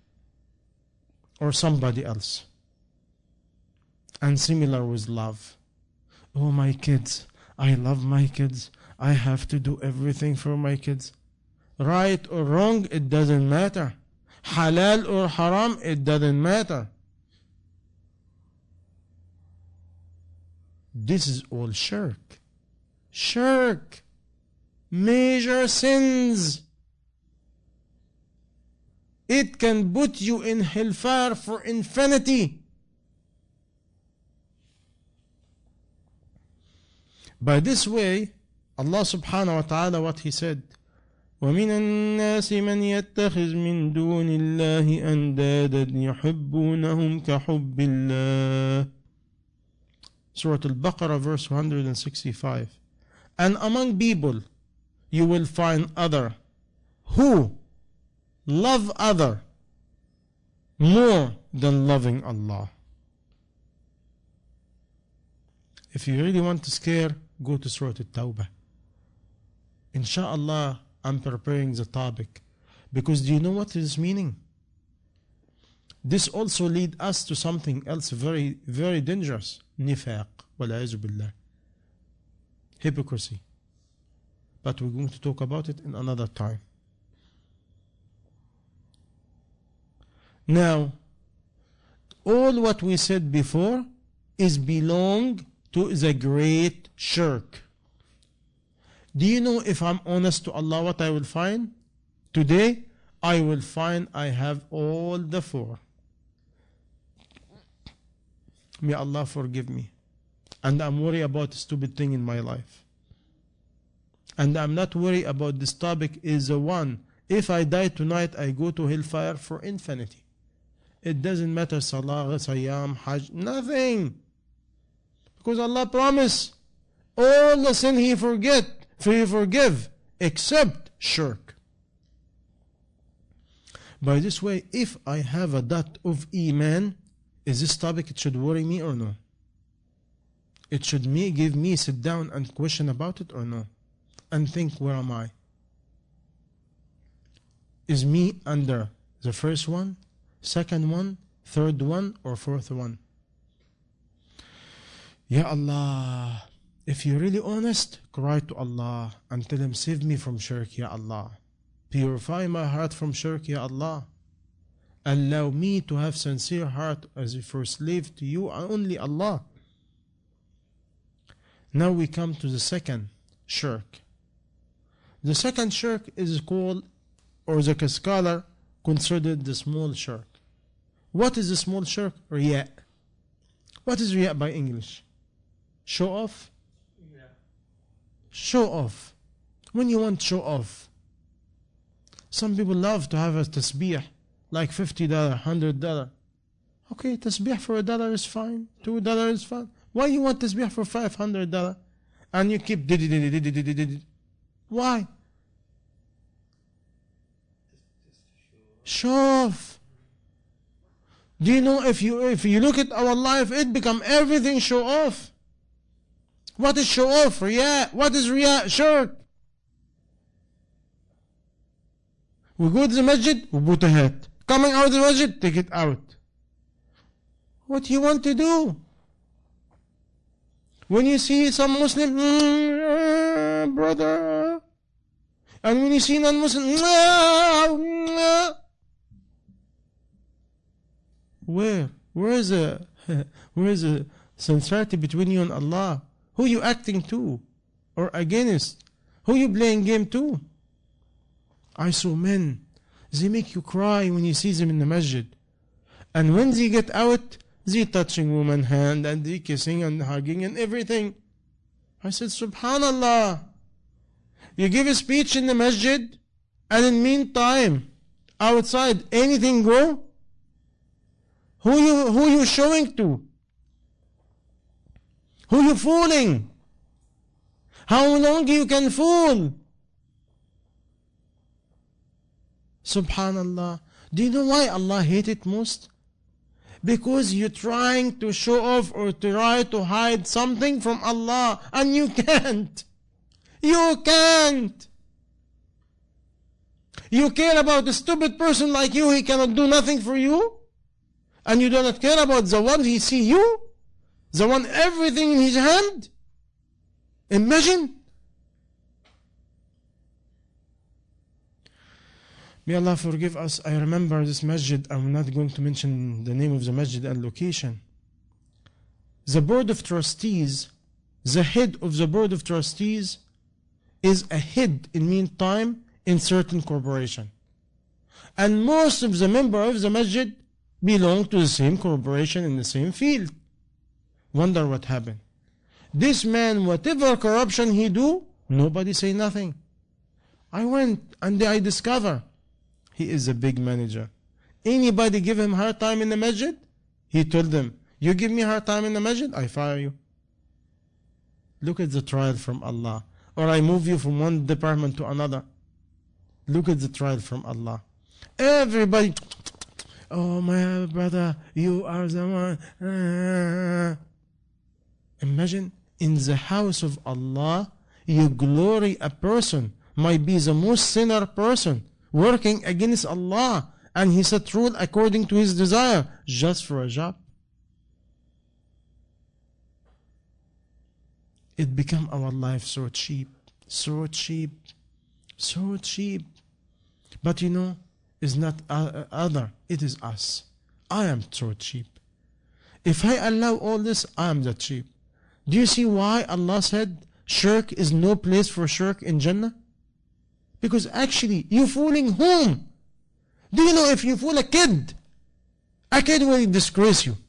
Or somebody else. And similar with love. Oh, my kids, I love my kids. I have to do everything for my kids. Right or wrong, it doesn't matter. Halal or haram, it doesn't matter. This is all shirk. Shirk. Major sins. It can put you in hellfire for infinity. By this way, Allah subhanahu wa ta'ala, what He said, وَمِنَ النَّاسِ مَنْ يَتَّخِذْ مِنْ دُونِ اللَّهِ أَنْدَادًا يُحِبُّونَهُمْ كَحُبِّ اللَّهِ. Surah Al-Baqarah, verse 165. And among people, you will find other who love other more than loving Allah. If you really want to scare, go to Surah At-Tawbah. Insha'Allah, I'm preparing the topic. Because do you know what is meaning? This also leads us to something else very, very dangerous. Nifaq. Wal'azu billah. Hypocrisy. But we're going to talk about it in another time. Now, all what we said before is belong to the great shirk. Do you know, if I'm honest to Allah, what I will find? Today, I will find I have all the four. May Allah forgive me. And I'm worried about a stupid thing in my life. And I'm not worried about this topic is the one. If I die tonight, I go to hellfire for infinity. It doesn't matter Salah, Sayyam, Hajj, nothing. Because Allah promised all the sin He forgive, except shirk. By this way, if I have a dot of Iman, is this topic, it should worry me or no? It should give me sit down and question about it or no? And think, where am I? Is me under the first one, second one, third one, or fourth one? Ya Allah, if you're really honest, cry to Allah and tell Him, save me from shirk, Ya Allah. Purify my heart from shirk, Ya Allah. Allow me to have sincere heart as if for slave to you, only Allah. Now we come to the second shirk. The second shirk is called, or the scholar considered the small shirk. What is the small shirk? Riya. What is riya by English? Show off? Yeah. Show off. When you want show off. Some people love to have a tasbih like $50, $100. Okay, tasbih for $1 is fine. $2 is fine. Why you want tasbih for $500? And you keep did. Why? Show off. Do you know if you look at our life, it become everything show off. What is show off? Riya. What is riya? Shirk. We go to the masjid, we put a hat. Coming out of the masjid, take it out. What do you want to do? When you see some Muslim, brother, and when you see non-Muslim, where is the sincerity between you and Allah? Who you acting to or against? Who you playing game to? I saw men, they make you cry when you see them in the masjid. And when they get out, they touching woman's hand and they kissing and hugging and everything. I said, Subhanallah. You give a speech in the masjid, and in meantime, outside, anything go? Who you showing to? Who you fooling? How long you can fool? Subhanallah. Do you know why Allah hates it most? Because you're trying to show off or to try to hide something from Allah, and you can't. You can't. You care about a stupid person like you, he cannot do nothing for you? And you do not care about the one he see you? The one everything in his hand? Imagine. May Allah forgive us. I remember this masjid. I'm not going to mention the name of the masjid and location. The board of trustees, the head of the board of trustees is a head in meantime in certain corporation. And most of the members of the masjid belong to the same corporation in the same field. Wonder what happened. This man, whatever corruption he do, nobody say nothing. I went and I discover he is a big manager. Anybody give him hard time in the masjid? He told them, you give me hard time in the masjid, I fire you. Look at the trial from Allah. Or I move you from one department to another. Look at the trial from Allah. Everybody, oh my brother, you are the one. Imagine, in the house of Allah, you glory a person, might be the most sinner person, working against Allah, and he set rule according to his desire, just for a job. It become our life so cheap, so cheap, so cheap. But you know, it's not other, it is us. I am so cheap. If I allow all this, I am that cheap. Do you see why Allah said shirk is no place for shirk in Jannah? Because actually, you fooling whom? Do you know if you fool a kid will disgrace you.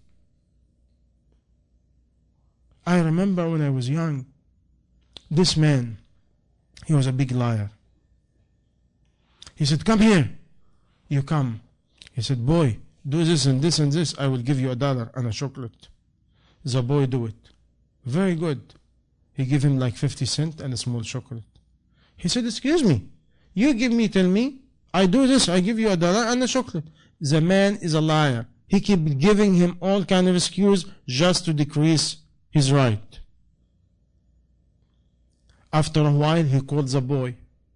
I remember when I was young, this man, he was a big liar. He said, come here. You come. He said, boy, do this and this and this, I will give you $1 and a chocolate. The boy do it. Very good. He gave him like 50 cents and a small chocolate. He said, excuse me, you give me, tell me, I do this, I give you $1 and a chocolate. The man is a liar. He keep giving him all kind of excuse just to decrease his right. After a while, he called the boy.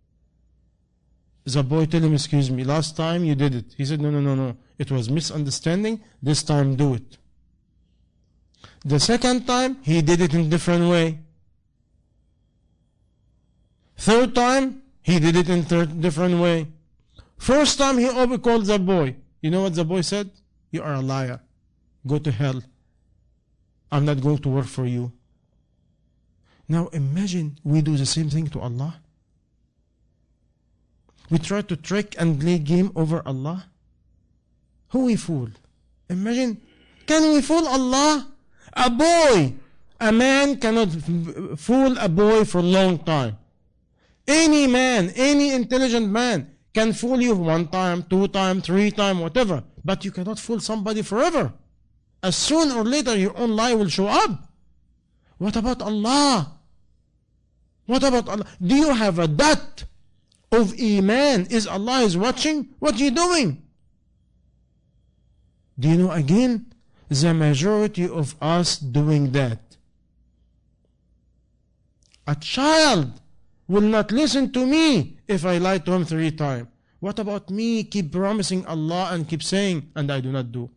The boy tell him, excuse me, last time you did it. He said, no. It was misunderstanding. This time do it. The second time, he did it in a different way. Third time, he did it in a different way. First time, he called the boy. You know what the boy said? You are a liar. Go to hell. I'm not going to work for you. Now imagine we do the same thing to Allah. We try to trick and play game over Allah. Who we fool? Imagine, can we fool Allah? A boy, a man cannot fool a boy for a long time. Any man, any intelligent man can fool you 1 time, 2 times, 3 times, whatever. But you cannot fool somebody forever. As soon or later your own lie will show up. What about Allah? What about Allah? Do you have a dot of Iman? Is Allah is watching? What are you doing? Do you know again? The majority of us doing that. A child will not listen to me if I lie to him 3 times. What about me? Keep promising Allah and keep saying, and I do not do.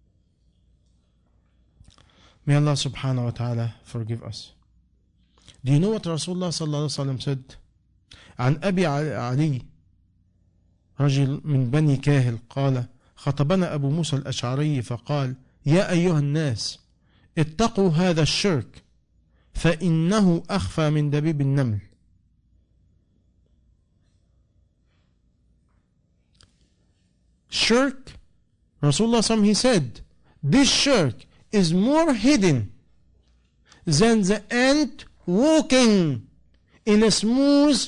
May Allah subhanahu wa ta'ala forgive us. Do you know what Rasulullah sallallahu alaihi wasallam said? عن أبي علي رجل من بني كاهل قال خطبنا أبو موسى الأشعري فقال يا أيها الناس اتقوا هذا الشرك فإنه أخفى من دبيب النمل. Shirk, Rasulullah he said, this shirk is more hidden than the ant walking in a smooth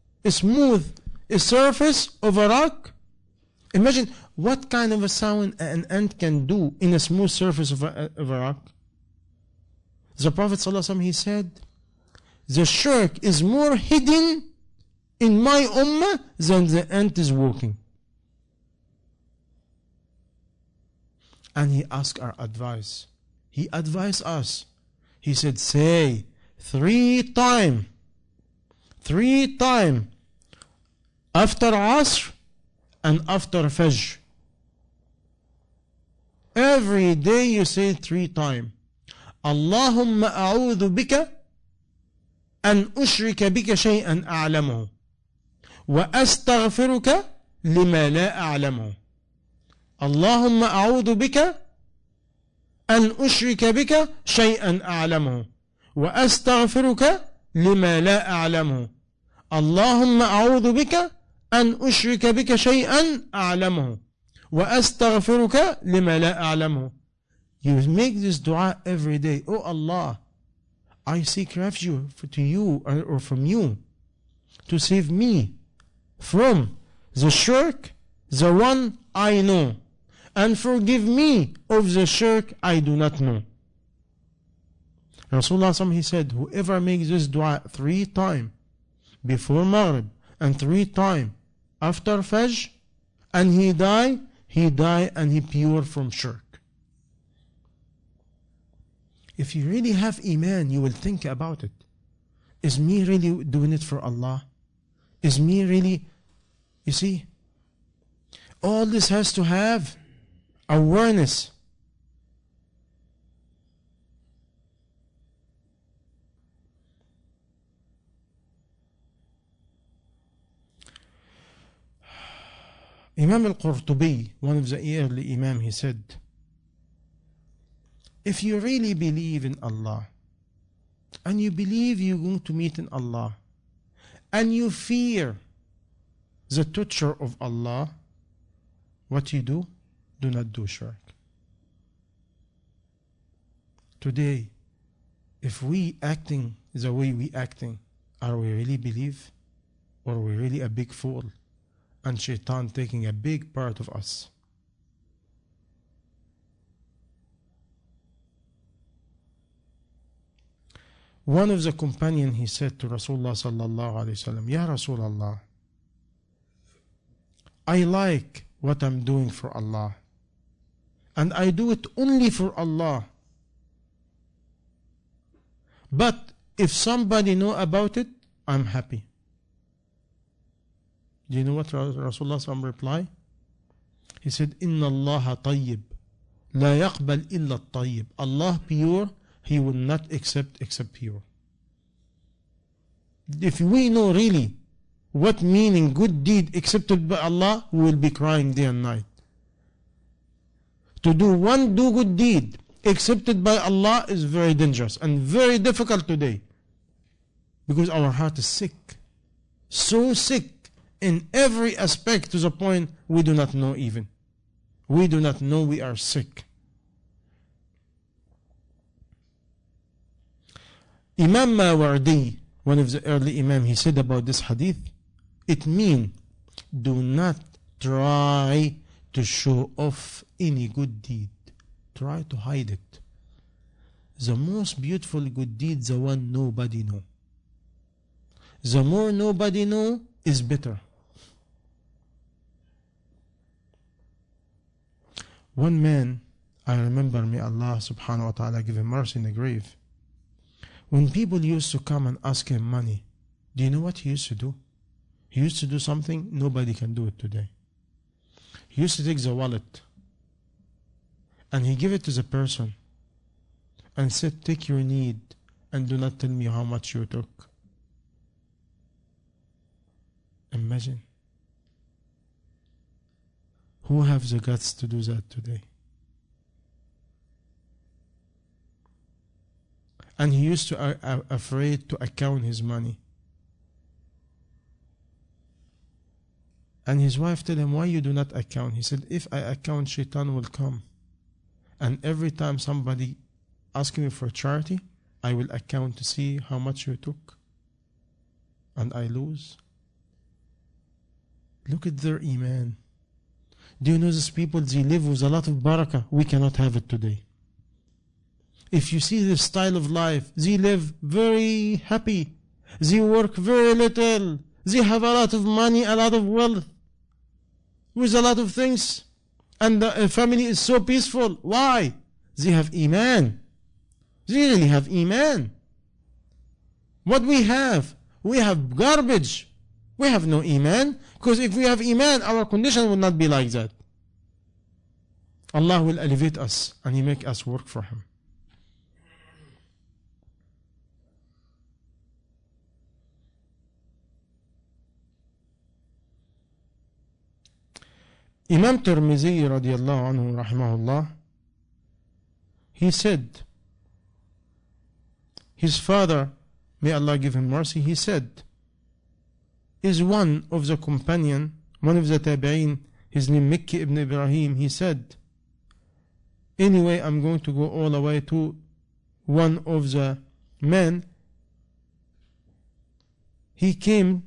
surface of a rock. Imagine what kind of a sound an ant can do in a smooth surface of a rock. The Prophet ﷺ, he said, the shirk is more hidden in my ummah than the ant is walking. And he asked our advice. He advised us. He said, say 3 times. 3 times. After Asr and after Fajr. Every day you say 3 times. Allahumma a'udhu bika an ushrika bika shay'an a'lamuhu. Wa astaghfiruka lima la a'lamuhu. اللهم أعوذ بك أن أشرك بك شيئا أعلمه وأستغفرك لما لا أعلمه. اللهم أعوذ بك أن أشرك بك شيئا أعلمه وأستغفرك لما لا أعلمه. You make this dua every day. Oh Allah, I seek refuge to you or from you to save me from the shirk, the one I know, and forgive me of the shirk I do not know. Rasulullah he said, whoever makes this dua 3 times before Maghrib and 3 times after Fajr, and he die and he pure from shirk. If you really have Iman, you will think about it. Is me really doing it for Allah? Is me really, you see, all this has to have awareness. Imam al-Qurtubi, one of the early Imam, he said, if you really believe in Allah, and you believe you're going to meet in Allah, and you fear the torture of Allah, what you do? Do not do shirk. Today, if we acting the way we acting, are we really believe? Or are we really a big fool? And shaitan taking a big part of us. One of the companions, he said to Rasulullah sallallahu alayhi wasallam, Ya Rasulullah, I like what I'm doing for Allah, and I do it only for Allah. But if somebody know about it, I'm happy. Do you know what Rasulullah replied? He said, Inna Allah tayyib, la yaqbal illa tayyib. Allah pure, He will not accept except pure. If we know really what meaning good deed accepted by Allah, we will be crying day and night. to do one good deed accepted by Allah is very dangerous and very difficult today. Because our heart is sick. So sick in every aspect to the point we do not know even. We do not know we are sick. Imam Mawardi, one of the early Imam, he said about this hadith, it means do not try to show off any good deed. Try to hide it. The most beautiful good deed, the one nobody know. The more nobody know is better. One man, I remember, may Allah subhanahu wa ta'ala give him mercy in the grave. When people used to come and ask him money, do you know what he used to do? He used to do something nobody can do it today. He used to take the wallet and he give it to the person and said, take your need and do not tell me how much you took. Imagine. Who have the guts to do that today? And he used to afraid to account his money. And his wife told him, why you do not account? He said, if I account, shaitan will come. And every time somebody asks me for charity, I will account to see how much you took. And I lose. Look at their iman. Do you know these people, they live with a lot of barakah? We cannot have it today. If you see this style of life, they live very happy. They work very little. They have a lot of money, a lot of wealth, with a lot of things. And the family is so peaceful. Why? They have iman. They really have iman. What we have garbage. We have no iman. Because if we have iman, our condition will not be like that. Allah will elevate us and He make us work for Him. Imam Tirmidhi radiallahu anhu rahimahullah, he said, his father, may Allah give him mercy, he said, is one of the companion, one of the tabi'een, his name Mikki ibn Ibrahim, he said, anyway, I'm going to go all the way to one of the men. He came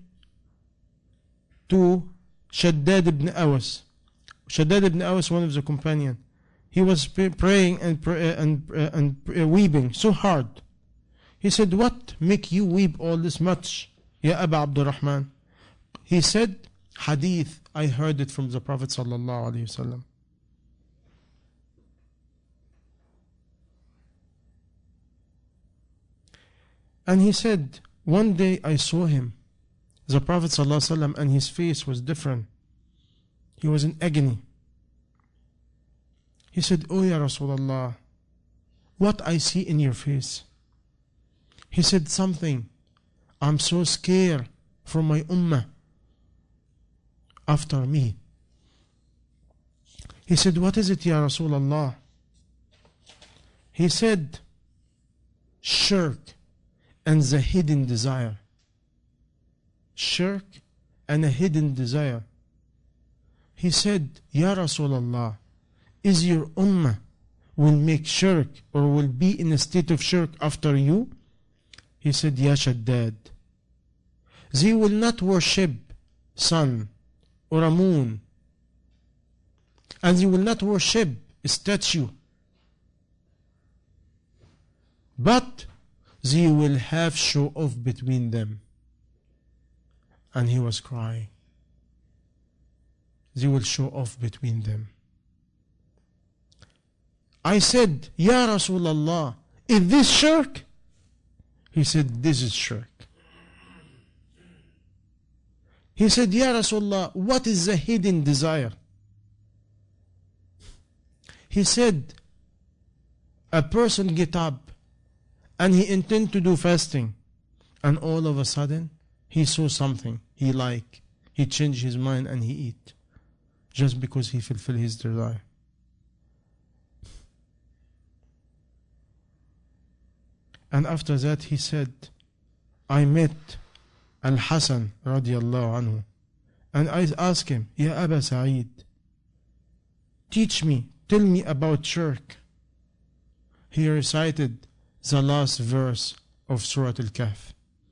to Shaddad ibn Awas. Shaddad ibn Awas, one of the companion. He was praying and weeping so hard. He said, what make you weep all this much, Ya Aba Abdurrahman? He said, hadith, I heard it from the Prophet sallallahu alaihi wasallam. And he said, one day I saw him, the Prophet sallallahu alaihi wasallam, and his face was different. He was in agony. He said, oh Ya Rasulullah, what I see in your face? He said something. I'm so scared for my ummah after me. He said, what is it, Ya Rasulullah? He said, shirk and the hidden desire. Shirk and a hidden desire. He said, Ya Rasulullah, is your ummah will make shirk or will be in a state of shirk after you? He said, Ya Shaddad, they will not worship sun or a moon, and they will not worship a statue, but they will have show off between them. And he was crying. They will show off between them. I said, Ya Rasulullah, is this shirk? He said, this is shirk. He said, Ya Rasulullah, what is the hidden desire? He said, a person get up and he intend to do fasting, and all of a sudden he saw something he like. He changed his mind and he eat, just because he fulfill his desire. And after that he said, I met Al-Hasan radiallahu anhu, and I asked him, Ya Aba Sa'id, teach me, tell me about shirk. He recited the last verse of Surah Al-Kahf.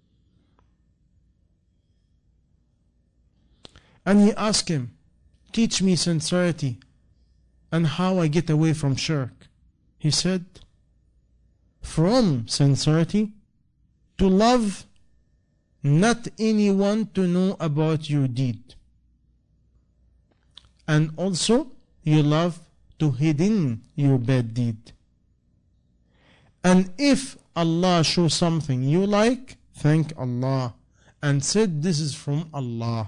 And he asked him, teach me sincerity and how I get away from shirk. He said, from sincerity to love not anyone to know about your deed. And also you love to hidden your bad deed. And if Allah shows something you like, thank Allah and said this is from Allah.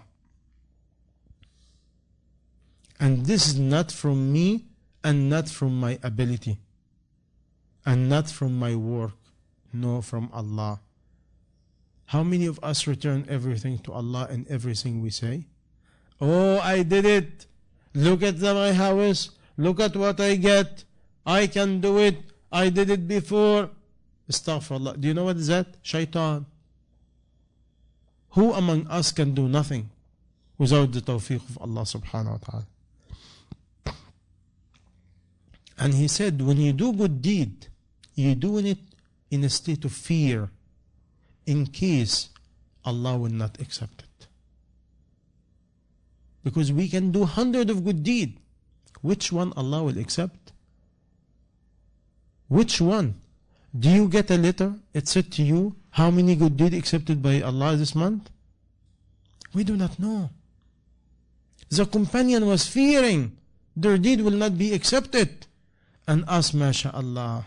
And this is not from me and not from my ability and not from my work, no, from Allah. How many of us return everything to Allah in everything we say? Oh, I did it. Look at my house. Look at what I get. I can do it. I did it before. Astaghfirullah. Do you know what is that? Shaitan. Who among us can do nothing without the tawfiq of Allah subhanahu wa ta'ala? And he said, when you do good deed, you're doing it in a state of fear, in case Allah will not accept it. Because we can do 100 of good deed. Which one Allah will accept? Which one? Do you get a letter? It said to you, how many good deed accepted by Allah this month? We do not know. The companion was fearing their deed will not be accepted. And us, mashallah.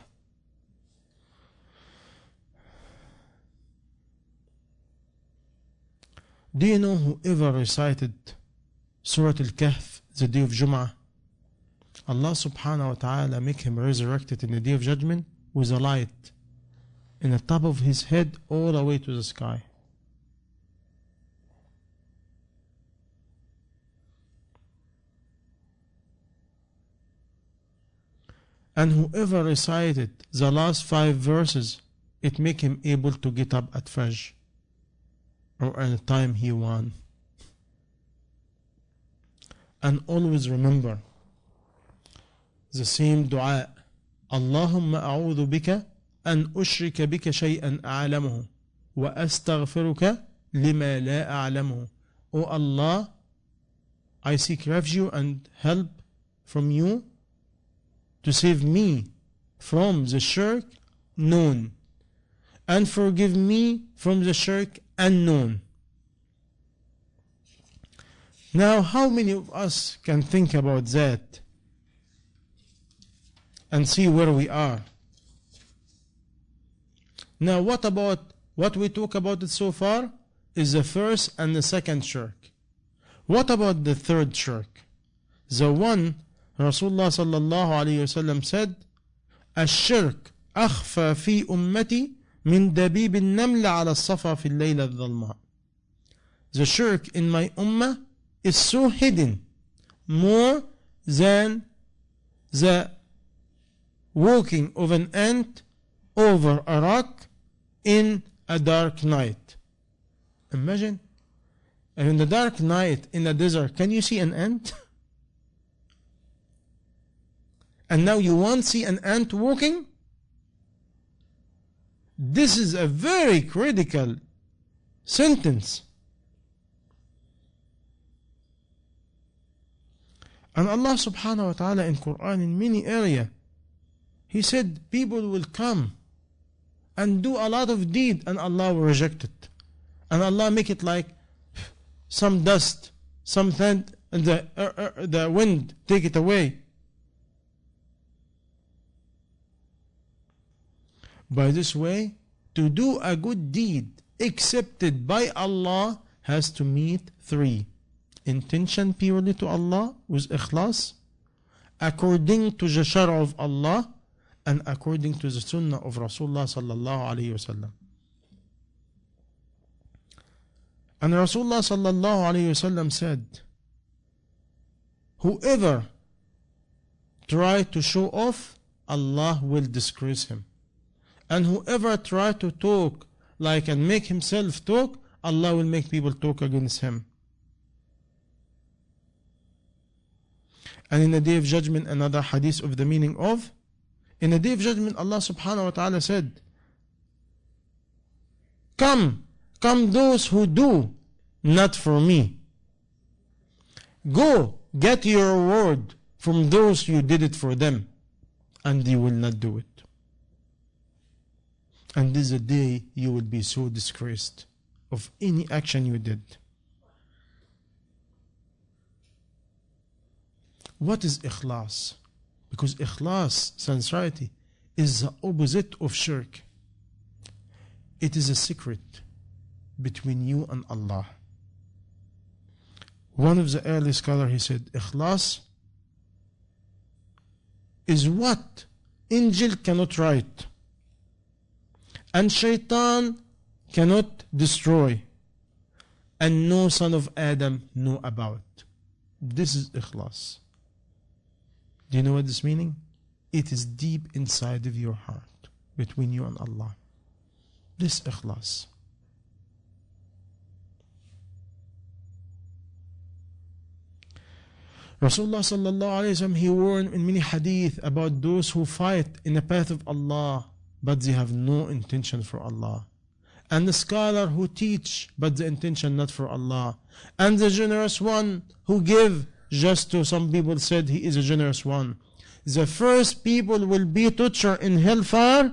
Do you know whoever recited Surah Al-Kahf the day of Jum'ah, Allah subhanahu wa ta'ala make him resurrected in the day of judgment with a light in the top of his head all the way to the sky. And whoever recited the last 5 verses, it make him able to get up at Fajr or at the time he won. And always remember the same dua, Allahumma a'udhu bika an ushrika bika shay'an a'lamuhu wa astaghfiruka lima la a'lamuhu. O Allah, I seek refuge and help from you to save me from the shirk known and forgive me from the shirk unknown. Now, how many of us can think about that and see where we are? Now, what about what we talk about it so far is the first and the second shirk. What about the third shirk? The one Rasulullah sallallahu alayhi wasallam said, الشرك أخفى في أمتي من دبيب النمل على الصفا في الليلة الظلماء. The shirk in my ummah is so hidden, more than the walking of an ant over a rock in a dark night. Imagine, in the dark night in the desert, can you see an ant? And now you won't see an ant walking? This is a very critical sentence. And Allah subhanahu wa ta'ala in Quran in many areas, He said people will come and do a lot of deed and Allah will reject it. And Allah make it like some dust, some sand, and the wind take it away. By this way, to do a good deed accepted by Allah has to meet 3. Intention purely to Allah with ikhlas, according to the shara of Allah, and according to the sunnah of Rasulullah sallallahu alayhi wasallam. And Rasulullah sallallahu alayhi wasallam said, whoever try to show off, Allah will disgrace him. And whoever try to talk like and make himself talk, Allah will make people talk against him. And in the day of judgment, another hadith of the meaning of, in the day of judgment, Allah subhanahu wa ta'ala said, come those who do not for me. Go get your reward from those you did it for them, and you will not do it. And this is a day you will be so disgraced of any action you did. What is ikhlas? Because ikhlas, sincerity, is the opposite of shirk. It is a secret between you and Allah. One of the early scholars, he said, ikhlas is what angel cannot write and shaitan cannot destroy and no son of Adam know about. This is ikhlas. Do you know what this meaning? It is deep inside of your heart between you and Allah. This ikhlas. Rasulullah sallallahu alayhi wa sallam, he warned in many hadith about those who fight in the path of Allah but they have no intention for Allah, and the scholar who teach but the intention not for Allah, and the generous one who give just to some people said he is a generous one. The first people will be tortured in hellfire: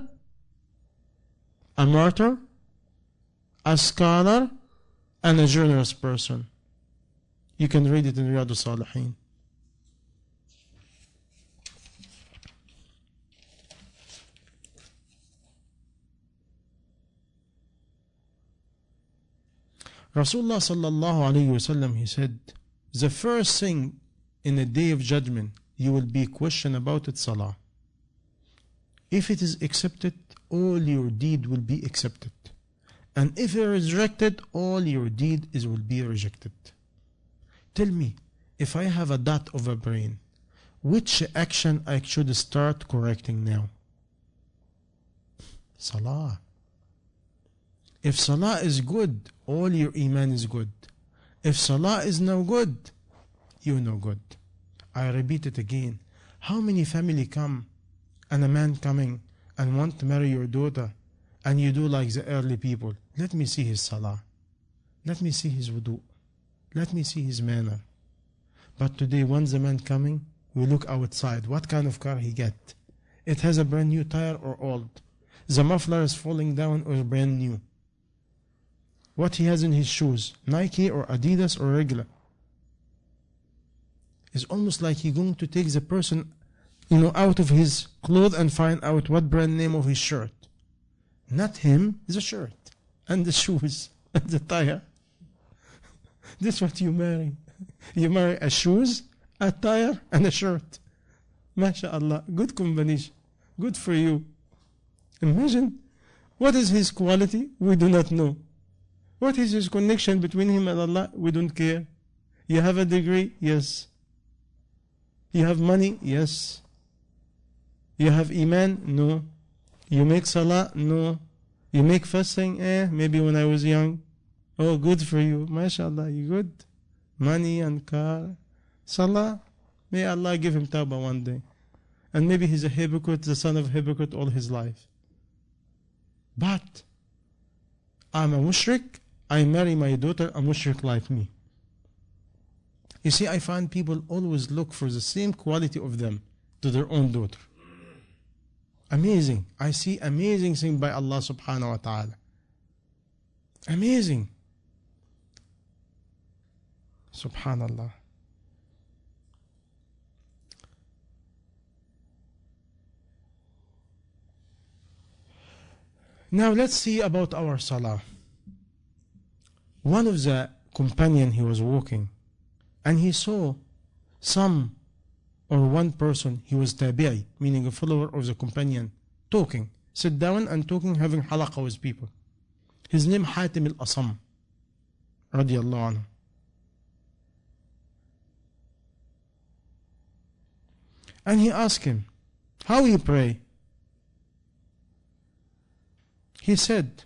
a martyr, a scholar, and a generous person. You can read it in Riyadh al-Salihin. Rasulullah sallallahu alayhi wa sallam, he said, the first thing in the day of judgment you will be questioned about it, salah. If it is accepted, all your deed will be accepted. And if it is rejected, all your deed will be rejected. Tell me, if I have a dot of a brain, which action I should start correcting now? Salah. If salah is good, all your iman is good. If salah is no good, you're no good. I repeat it again. How many family come and a man coming and want to marry your daughter and you do like the early people? Let me see his salah. Let me see his wudu. Let me see his manner. But today, when the man coming, we look outside. What kind of car he get? It has a brand new tire or old? The muffler is falling down or brand new? What he has in his shoes, Nike or Adidas or regular? It's almost like he's going to take the person, out of his clothes and find out what brand name of his shirt. Not him, the shirt and the shoes and the tire. This is what you marry. You marry a shoes, a tire, and a shirt. MashaAllah, good combination. Good for you. Imagine, what is his quality? We do not know. What is his connection between him and Allah? We don't care. You have a degree? Yes. You have money? Yes. You have iman? No. You make salah? No. You make fasting? Maybe when I was young. Oh, good for you. MashaAllah, you good. Money and car. Salah? May Allah give him tawbah one day. And maybe he's a hypocrite, the son of a hypocrite all his life. But I'm a mushrik. I marry my daughter a mushrik like me. You see, I find people always look for the same quality of them to their own daughter. Amazing. I see amazing thing by Allah subhanahu wa ta'ala. Amazing. Subhanallah. Now let's see about our salah. One of the companion, he was walking and he saw some or one person, he was tabi'i, meaning a follower of the companion, talking, sit down and talking, having halaqa with people. His name Hatim al-Asam, radiyallahu anhu. And he asked him, how you pray? He said,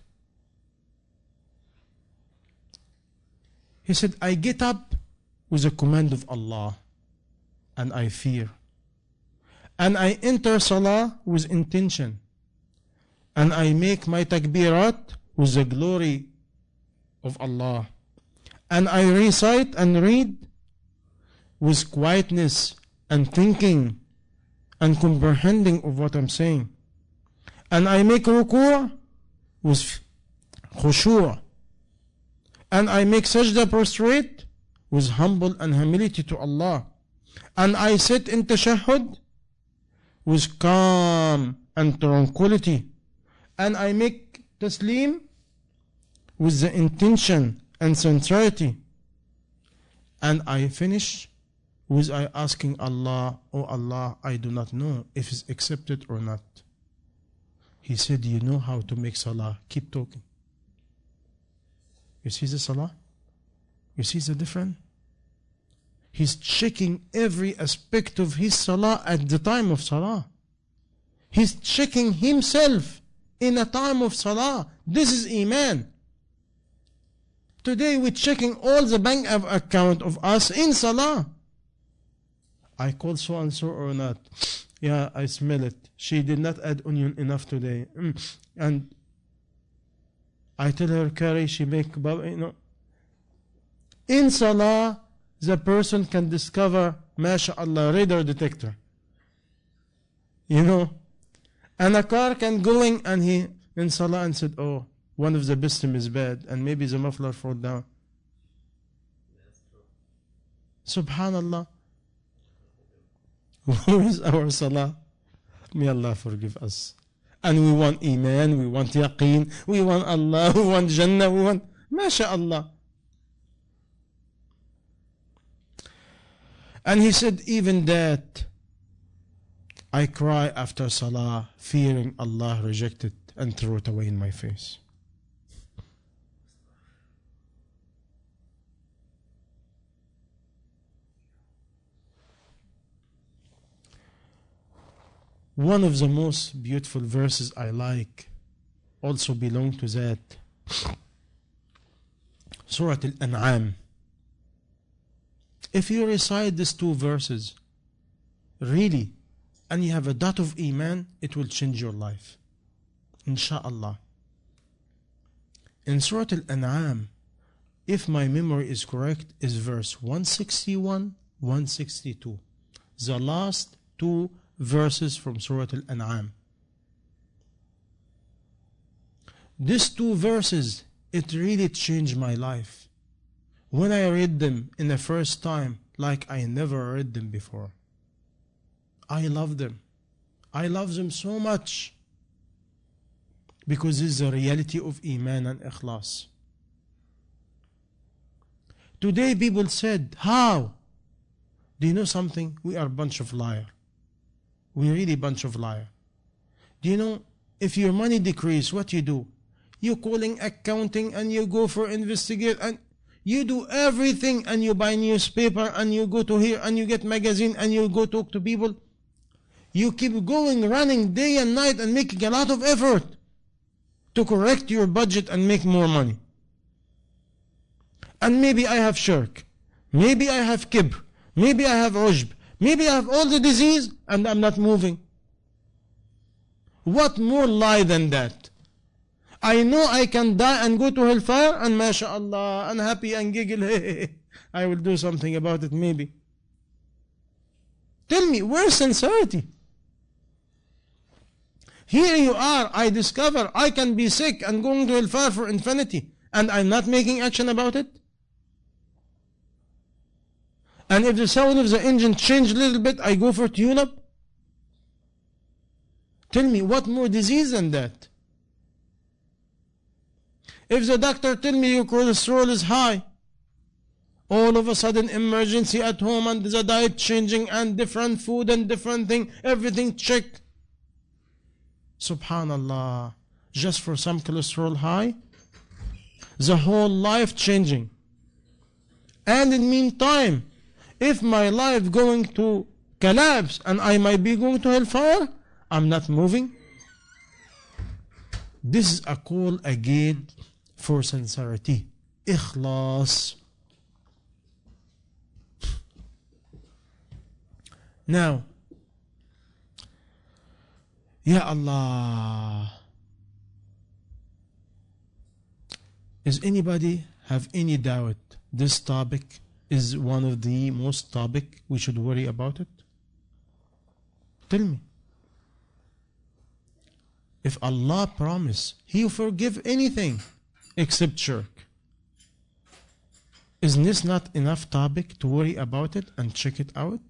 I get up with the command of Allah and I fear. And I enter Salah with intention. And I make my takbirat with the glory of Allah. And I recite and read with quietness and thinking and comprehending of what I'm saying. And I make ruku' with khushu'. And I make sajda prostrate with humble and humility to Allah. And I sit in tashahhud with calm and tranquility. And I make taslim with the intention and sincerity. And I finish with I asking Allah, oh Allah, I do not know if it's accepted or not. He said, you know how to make salah. Keep talking. You see the salah? You see the difference? He's checking every aspect of his salah at the time of salah. He's checking himself in a time of salah. This is iman. Today we're checking all the bank account of us in salah. I called so and so or not. Yeah, I smell it. She did not add onion enough today. And I tell her curry, she make In salah, the person can discover, mashallah, radar detector. And a car can going and he in salah and said, oh, one of the piston is bad and maybe the muffler fall down. Subhanallah. Where is our salah? May Allah forgive us. And we want iman, we want yaqeen, we want Allah, we want Jannah, we want mashallah. And he said, even that, I cry after salah, fearing Allah reject it and throw it away in my face. One of the most beautiful verses I like also belong to that. Surah Al-An'am. If you recite these two verses, really, and you have a dot of iman, it will change your life. Insha'Allah. In Surah Al-An'am, if my memory is correct, is verse 161, 162. The last two verses from Surah Al-An'am. These two verses, it really changed my life. When I read them in the first time, like I never read them before. I love them. I love them so much. Because this is the reality of Iman and Ikhlas. Today people said, how? Do you know something? We are a bunch of liars. We're really a bunch of liars. Do you know, if your money decrease, what you do? You calling accounting and you go for investigate and you do everything and you buy newspaper and you go to here and you get magazine and you go talk to people. You keep going, running day and night and making a lot of effort to correct your budget and make more money. And maybe I have shirk. Maybe I have kibr. Maybe I have ujb. Maybe I have all the disease and I'm not moving. What more lie than that? I know I can die and go to hellfire and mashallah, and happy and giggle. I will do something about it maybe. Tell me, where's sincerity? Here you are, I discover I can be sick and going to hellfire for infinity, and I'm not making action about it? And if the sound of the engine change a little bit, I go for tune-up? Tell me, what more disease than that? If the doctor tell me your cholesterol is high, all of a sudden emergency at home and the diet changing and different food and different thing, everything checked. Subhanallah, just for some cholesterol high, the whole life changing. And in meantime, if my life going to collapse and I might be going to hellfire, I'm not moving. This is a call again for sincerity. Ikhlas. Now, Ya Allah, is anybody have any doubt this topic is one of the most topic we should worry about it? Tell me. If Allah promise He will forgive anything except shirk, is this not enough topic to worry about it and check it out?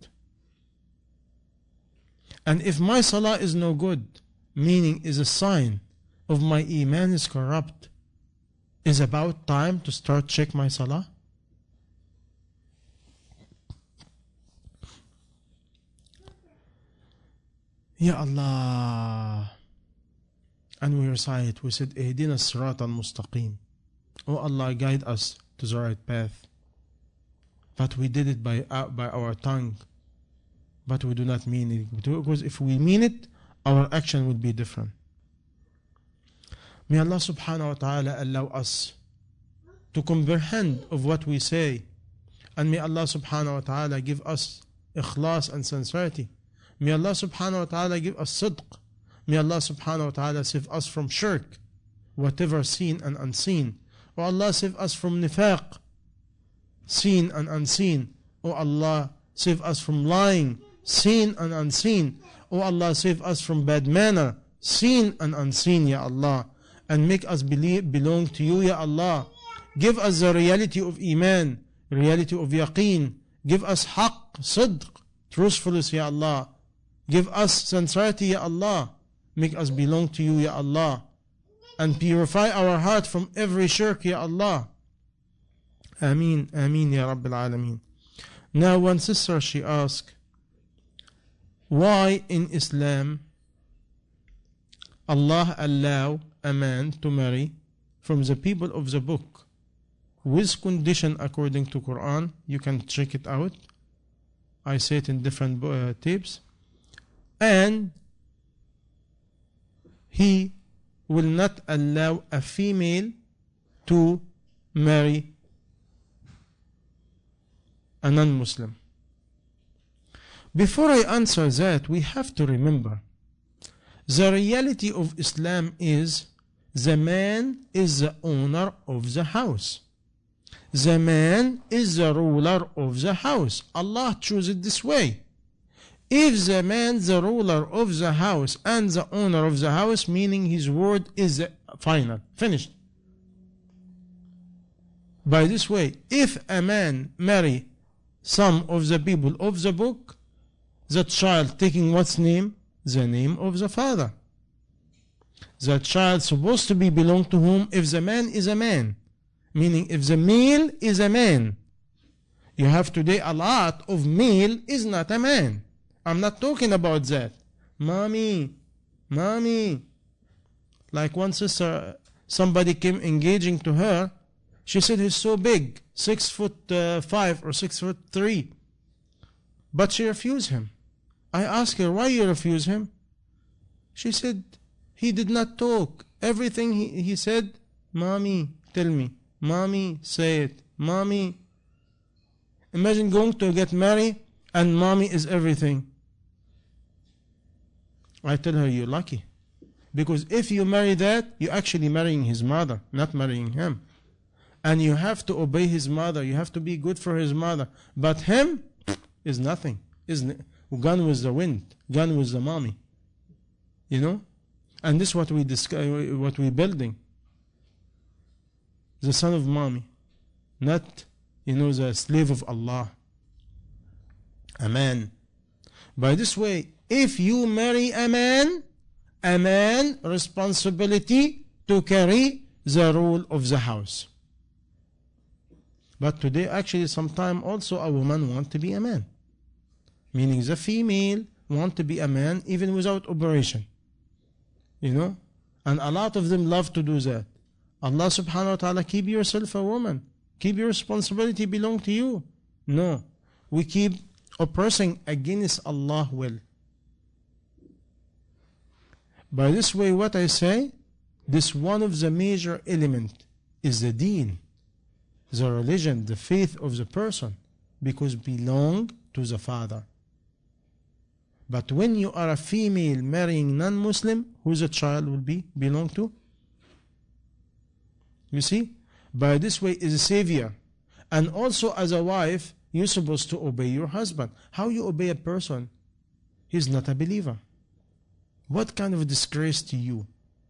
And if my salah is no good, meaning is a sign of my iman is corrupt, is about time to start check my salah? Ya Allah. And we recite, we said, Ihdina as-sirat al-mustaqim. Oh Allah, guide us to the right path. But we did it by our tongue. But we do not mean it. Because if we mean it, our action would be different. May Allah subhanahu wa ta'ala allow us to comprehend of what we say. And may Allah subhanahu wa ta'ala give us ikhlas and sincerity. May Allah subhanahu wa ta'ala give us sidq. May Allah subhanahu wa ta'ala save us from shirk, whatever seen and unseen. Oh Allah, save us from nifaq, seen and unseen. Oh Allah, save us from lying, seen and unseen. Oh Allah, save us from bad manner, seen and unseen, Ya Allah. And make us belong to you, Ya Allah. Give us the reality of iman, reality of yaqeen. Give us haqq, sidq, truthfulness, Ya Allah. Give us sincerity, Ya Allah. Make us belong to you, Ya Allah. And purify our heart from every shirk, Ya Allah. Ameen, Ameen, Ya Rabbil Alameen. Now one sister, she asked, why in Islam Allah allow a man to marry from the people of the book with condition according to Quran? You can check it out. I say it in different tapes. And He will not allow a female to marry a non-Muslim. Before I answer that, we have to remember the reality of Islam is the man is the owner of the house. The man is the ruler of the house. Allah chose it this way. If the man, the ruler of the house and the owner of the house, meaning his word is final, finished. By this way, if a man marry some of the people of the book, the child taking what's name? The name of the father. The child supposed to be belong to whom? If the man is a man, meaning if the male is a man. You have today a lot of male is not a man. I'm not talking about that. Mommy. Like one sister, somebody came engaging to her. She said he's so big, 6'5" or 6'3". But she refused him. I asked her, why you refuse him? She said, he did not talk. Everything he said, Mommy, tell me. Mommy, say it. Mommy. Imagine going to get married and mommy is everything. I tell her, you're lucky. Because if you marry that, you're actually marrying his mother, not marrying him. And you have to obey his mother. You have to be good for his mother. But him is nothing. Gone with the wind. Gone with the mommy. You know? And this is what we discuss, what we're building. The son of mommy. Not, the slave of Allah. A man. By this way, if you marry a man responsibility to carry the rule of the house. But today, actually, sometimes also a woman wants to be a man. Meaning the female want to be a man even without operation. And a lot of them love to do that. Allah subhanahu wa ta'ala, keep yourself a woman. Keep your responsibility belong to you. No. We keep oppressing against Allah's will. By this way, what I say, This one of the major element is the deen, the religion, the faith of the person, because belong to the father. But when you are a female marrying non-Muslim, who the child will belong to? You see? By this way is a savior. And also as a wife, you're supposed to obey your husband. How you obey a person? He's not a believer. What kind of a disgrace to you?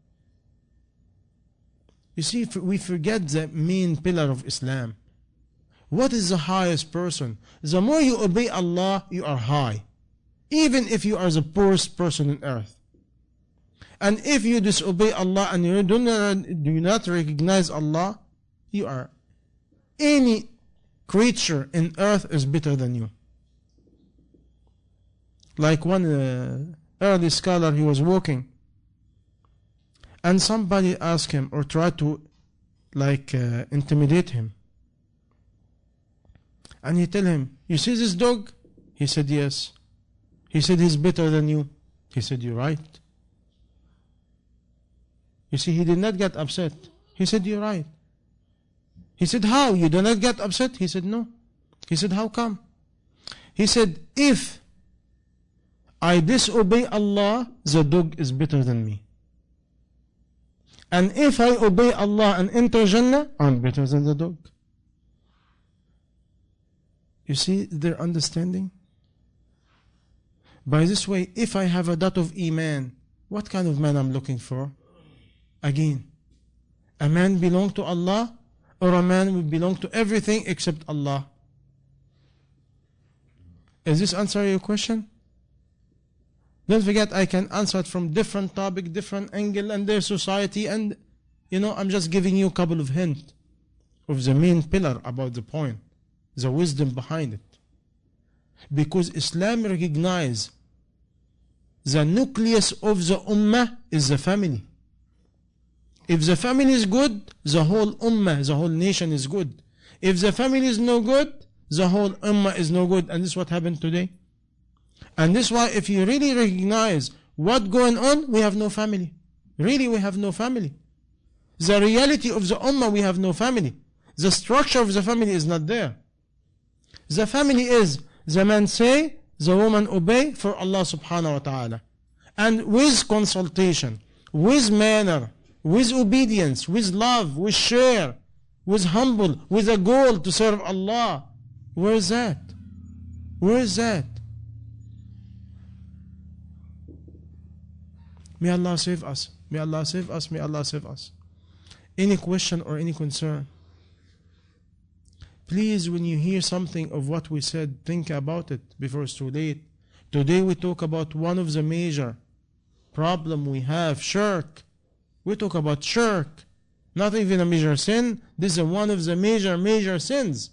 You see, we forget the main pillar of Islam. What is the highest person? The more you obey Allah, you are high. Even if you are the poorest person on earth. And if you disobey Allah and you do not recognize Allah, you are, any creature in earth is better than you. Like one early scholar, he was walking, and somebody asked him or tried to intimidate him. And he tell him, you see this dog? He said, yes. He said, he's better than you. He said, you're right. You see, he did not get upset. He said, you're right. He said, how? You do not get upset? He said, no. He said, how come? He said, if I disobey Allah, the dog is better than me. And if I obey Allah and enter Jannah, I'm better than the dog. You see their understanding? By this way, if I have a dot of Iman, what kind of man I'm looking for? Again, a man belong to Allah, or a man will belong to everything except Allah? Is this answer your question? Don't forget, I can answer it from different topic, different angle, and their society, and I'm just giving you a couple of hints of the main pillar about the point, the wisdom behind it. Because Islam recognizes the nucleus of the ummah is the family. If the family is good, the whole ummah, the whole nation is good. If the family is no good, the whole ummah is no good. And this is what happened today. And this is why if you really recognize what's going on, we have no family. Really, we have no family. The reality of the ummah, we have no family. The structure of the family is not there. The family is the man say, the woman obey for Allah subhanahu wa ta'ala. And with consultation, with manner, with obedience, with love, with share, with humble, with a goal to serve Allah. Where is that? Where is that? May Allah save us. May Allah save us. May Allah save us. Any question or any concern? Please, when you hear something of what we said, think about it before it's too late. Today we talk about one of the major problem we have, shirk. We talk about shirk. Not even a major sin. This is one of the major sins.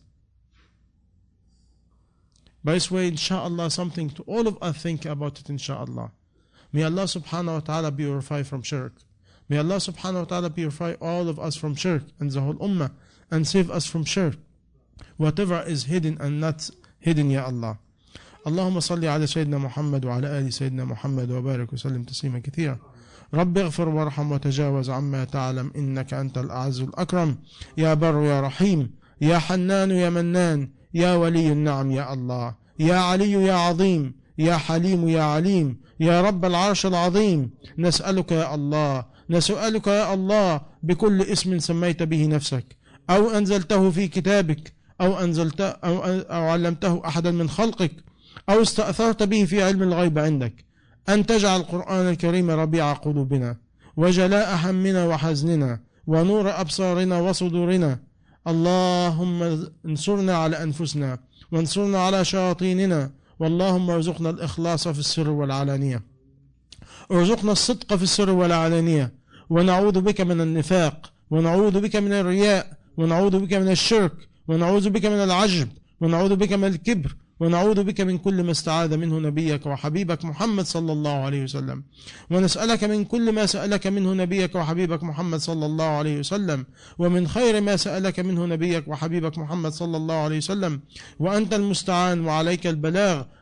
By this way, inshallah, something to all of us think about it, inshallah. May Allah subhanahu wa ta'ala purify from shirk. May Allah subhanahu wa ta'ala purify all of us from shirk and the whole ummah, and save us from shirk. Whatever is hidden and not hidden, Ya Allah. اللهم صل على سيدنا محمد وعلى آل سيدنا محمد وبارك وسلم تسليما كثيرا. رب اغفر وارحم وتجاوز عما تعلم إنك أنت الأعز الأكرم. يا بر يا رحيم، يا حنان يا منان، يا ولي النعم يا الله، يا علي يا عظيم، يا حليم يا عليم، يا رب العرش العظيم. نسألك يا الله، نسألك يا الله بكل اسم سميت به نفسك أو أنزلته في كتابك أو علمته أحدا من خلقك أو استأثرت به في علم الغيب عندك، أن تجعل القرآن الكريم ربيع قلوبنا وجلاء همنا وحزننا ونور أبصارنا وصدورنا. اللهم انصرنا على أنفسنا وانصرنا على شياطيننا، واللهم ارزقنا الإخلاص في السر والعلانية، ارزقنا الصدق في السر والعلانية، ونعوذ بك من النفاق، ونعوذ بك من الرياء، ونعوذ بك من الشرك، ونعوذ بك من العجب، ونعوذ بك من الكبر، ونعوذ بك من كل ما استعاذ منه نبيك وحبيبك محمد صلى الله عليه وسلم. ونسألك من كل ما سألك منه نبيك وحبيبك محمد صلى الله عليه وسلم، ومن خير ما سألك منه نبيك وحبيبك محمد صلى الله عليه وسلم. وأنت المستعان وعليك البلاغ،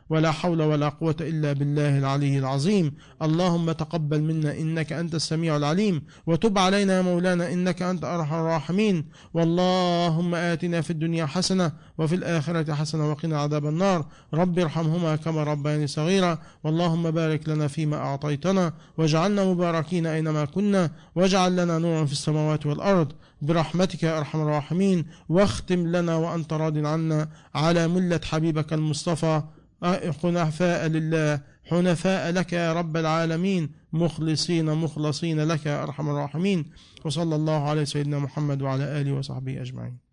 ولا حول ولا قوة إلا بالله العلي العظيم. اللهم تقبل منا إنك أنت السميع العليم، وتب علينا يا مولانا إنك أنت أرحم الراحمين. واللهم آتنا في الدنيا حسنة وفي الآخرة حسنة وقنا عذاب النار. رب ارحمهما كما ربياني صغيرا. واللهم بارك لنا فيما أعطيتنا، واجعلنا مباركين أينما كنا، واجعل لنا نورا في السماوات والأرض برحمتك يا أرحم الراحمين. واختم لنا وأنت راض عنا على ملة حبيبك المصطفى، حنفاء لله، حنفاء لك يا رب العالمين، مخلصين لك يا أرحم الراحمين. وصلى الله على سيدنا محمد وعلى آله وصحبه أجمعين.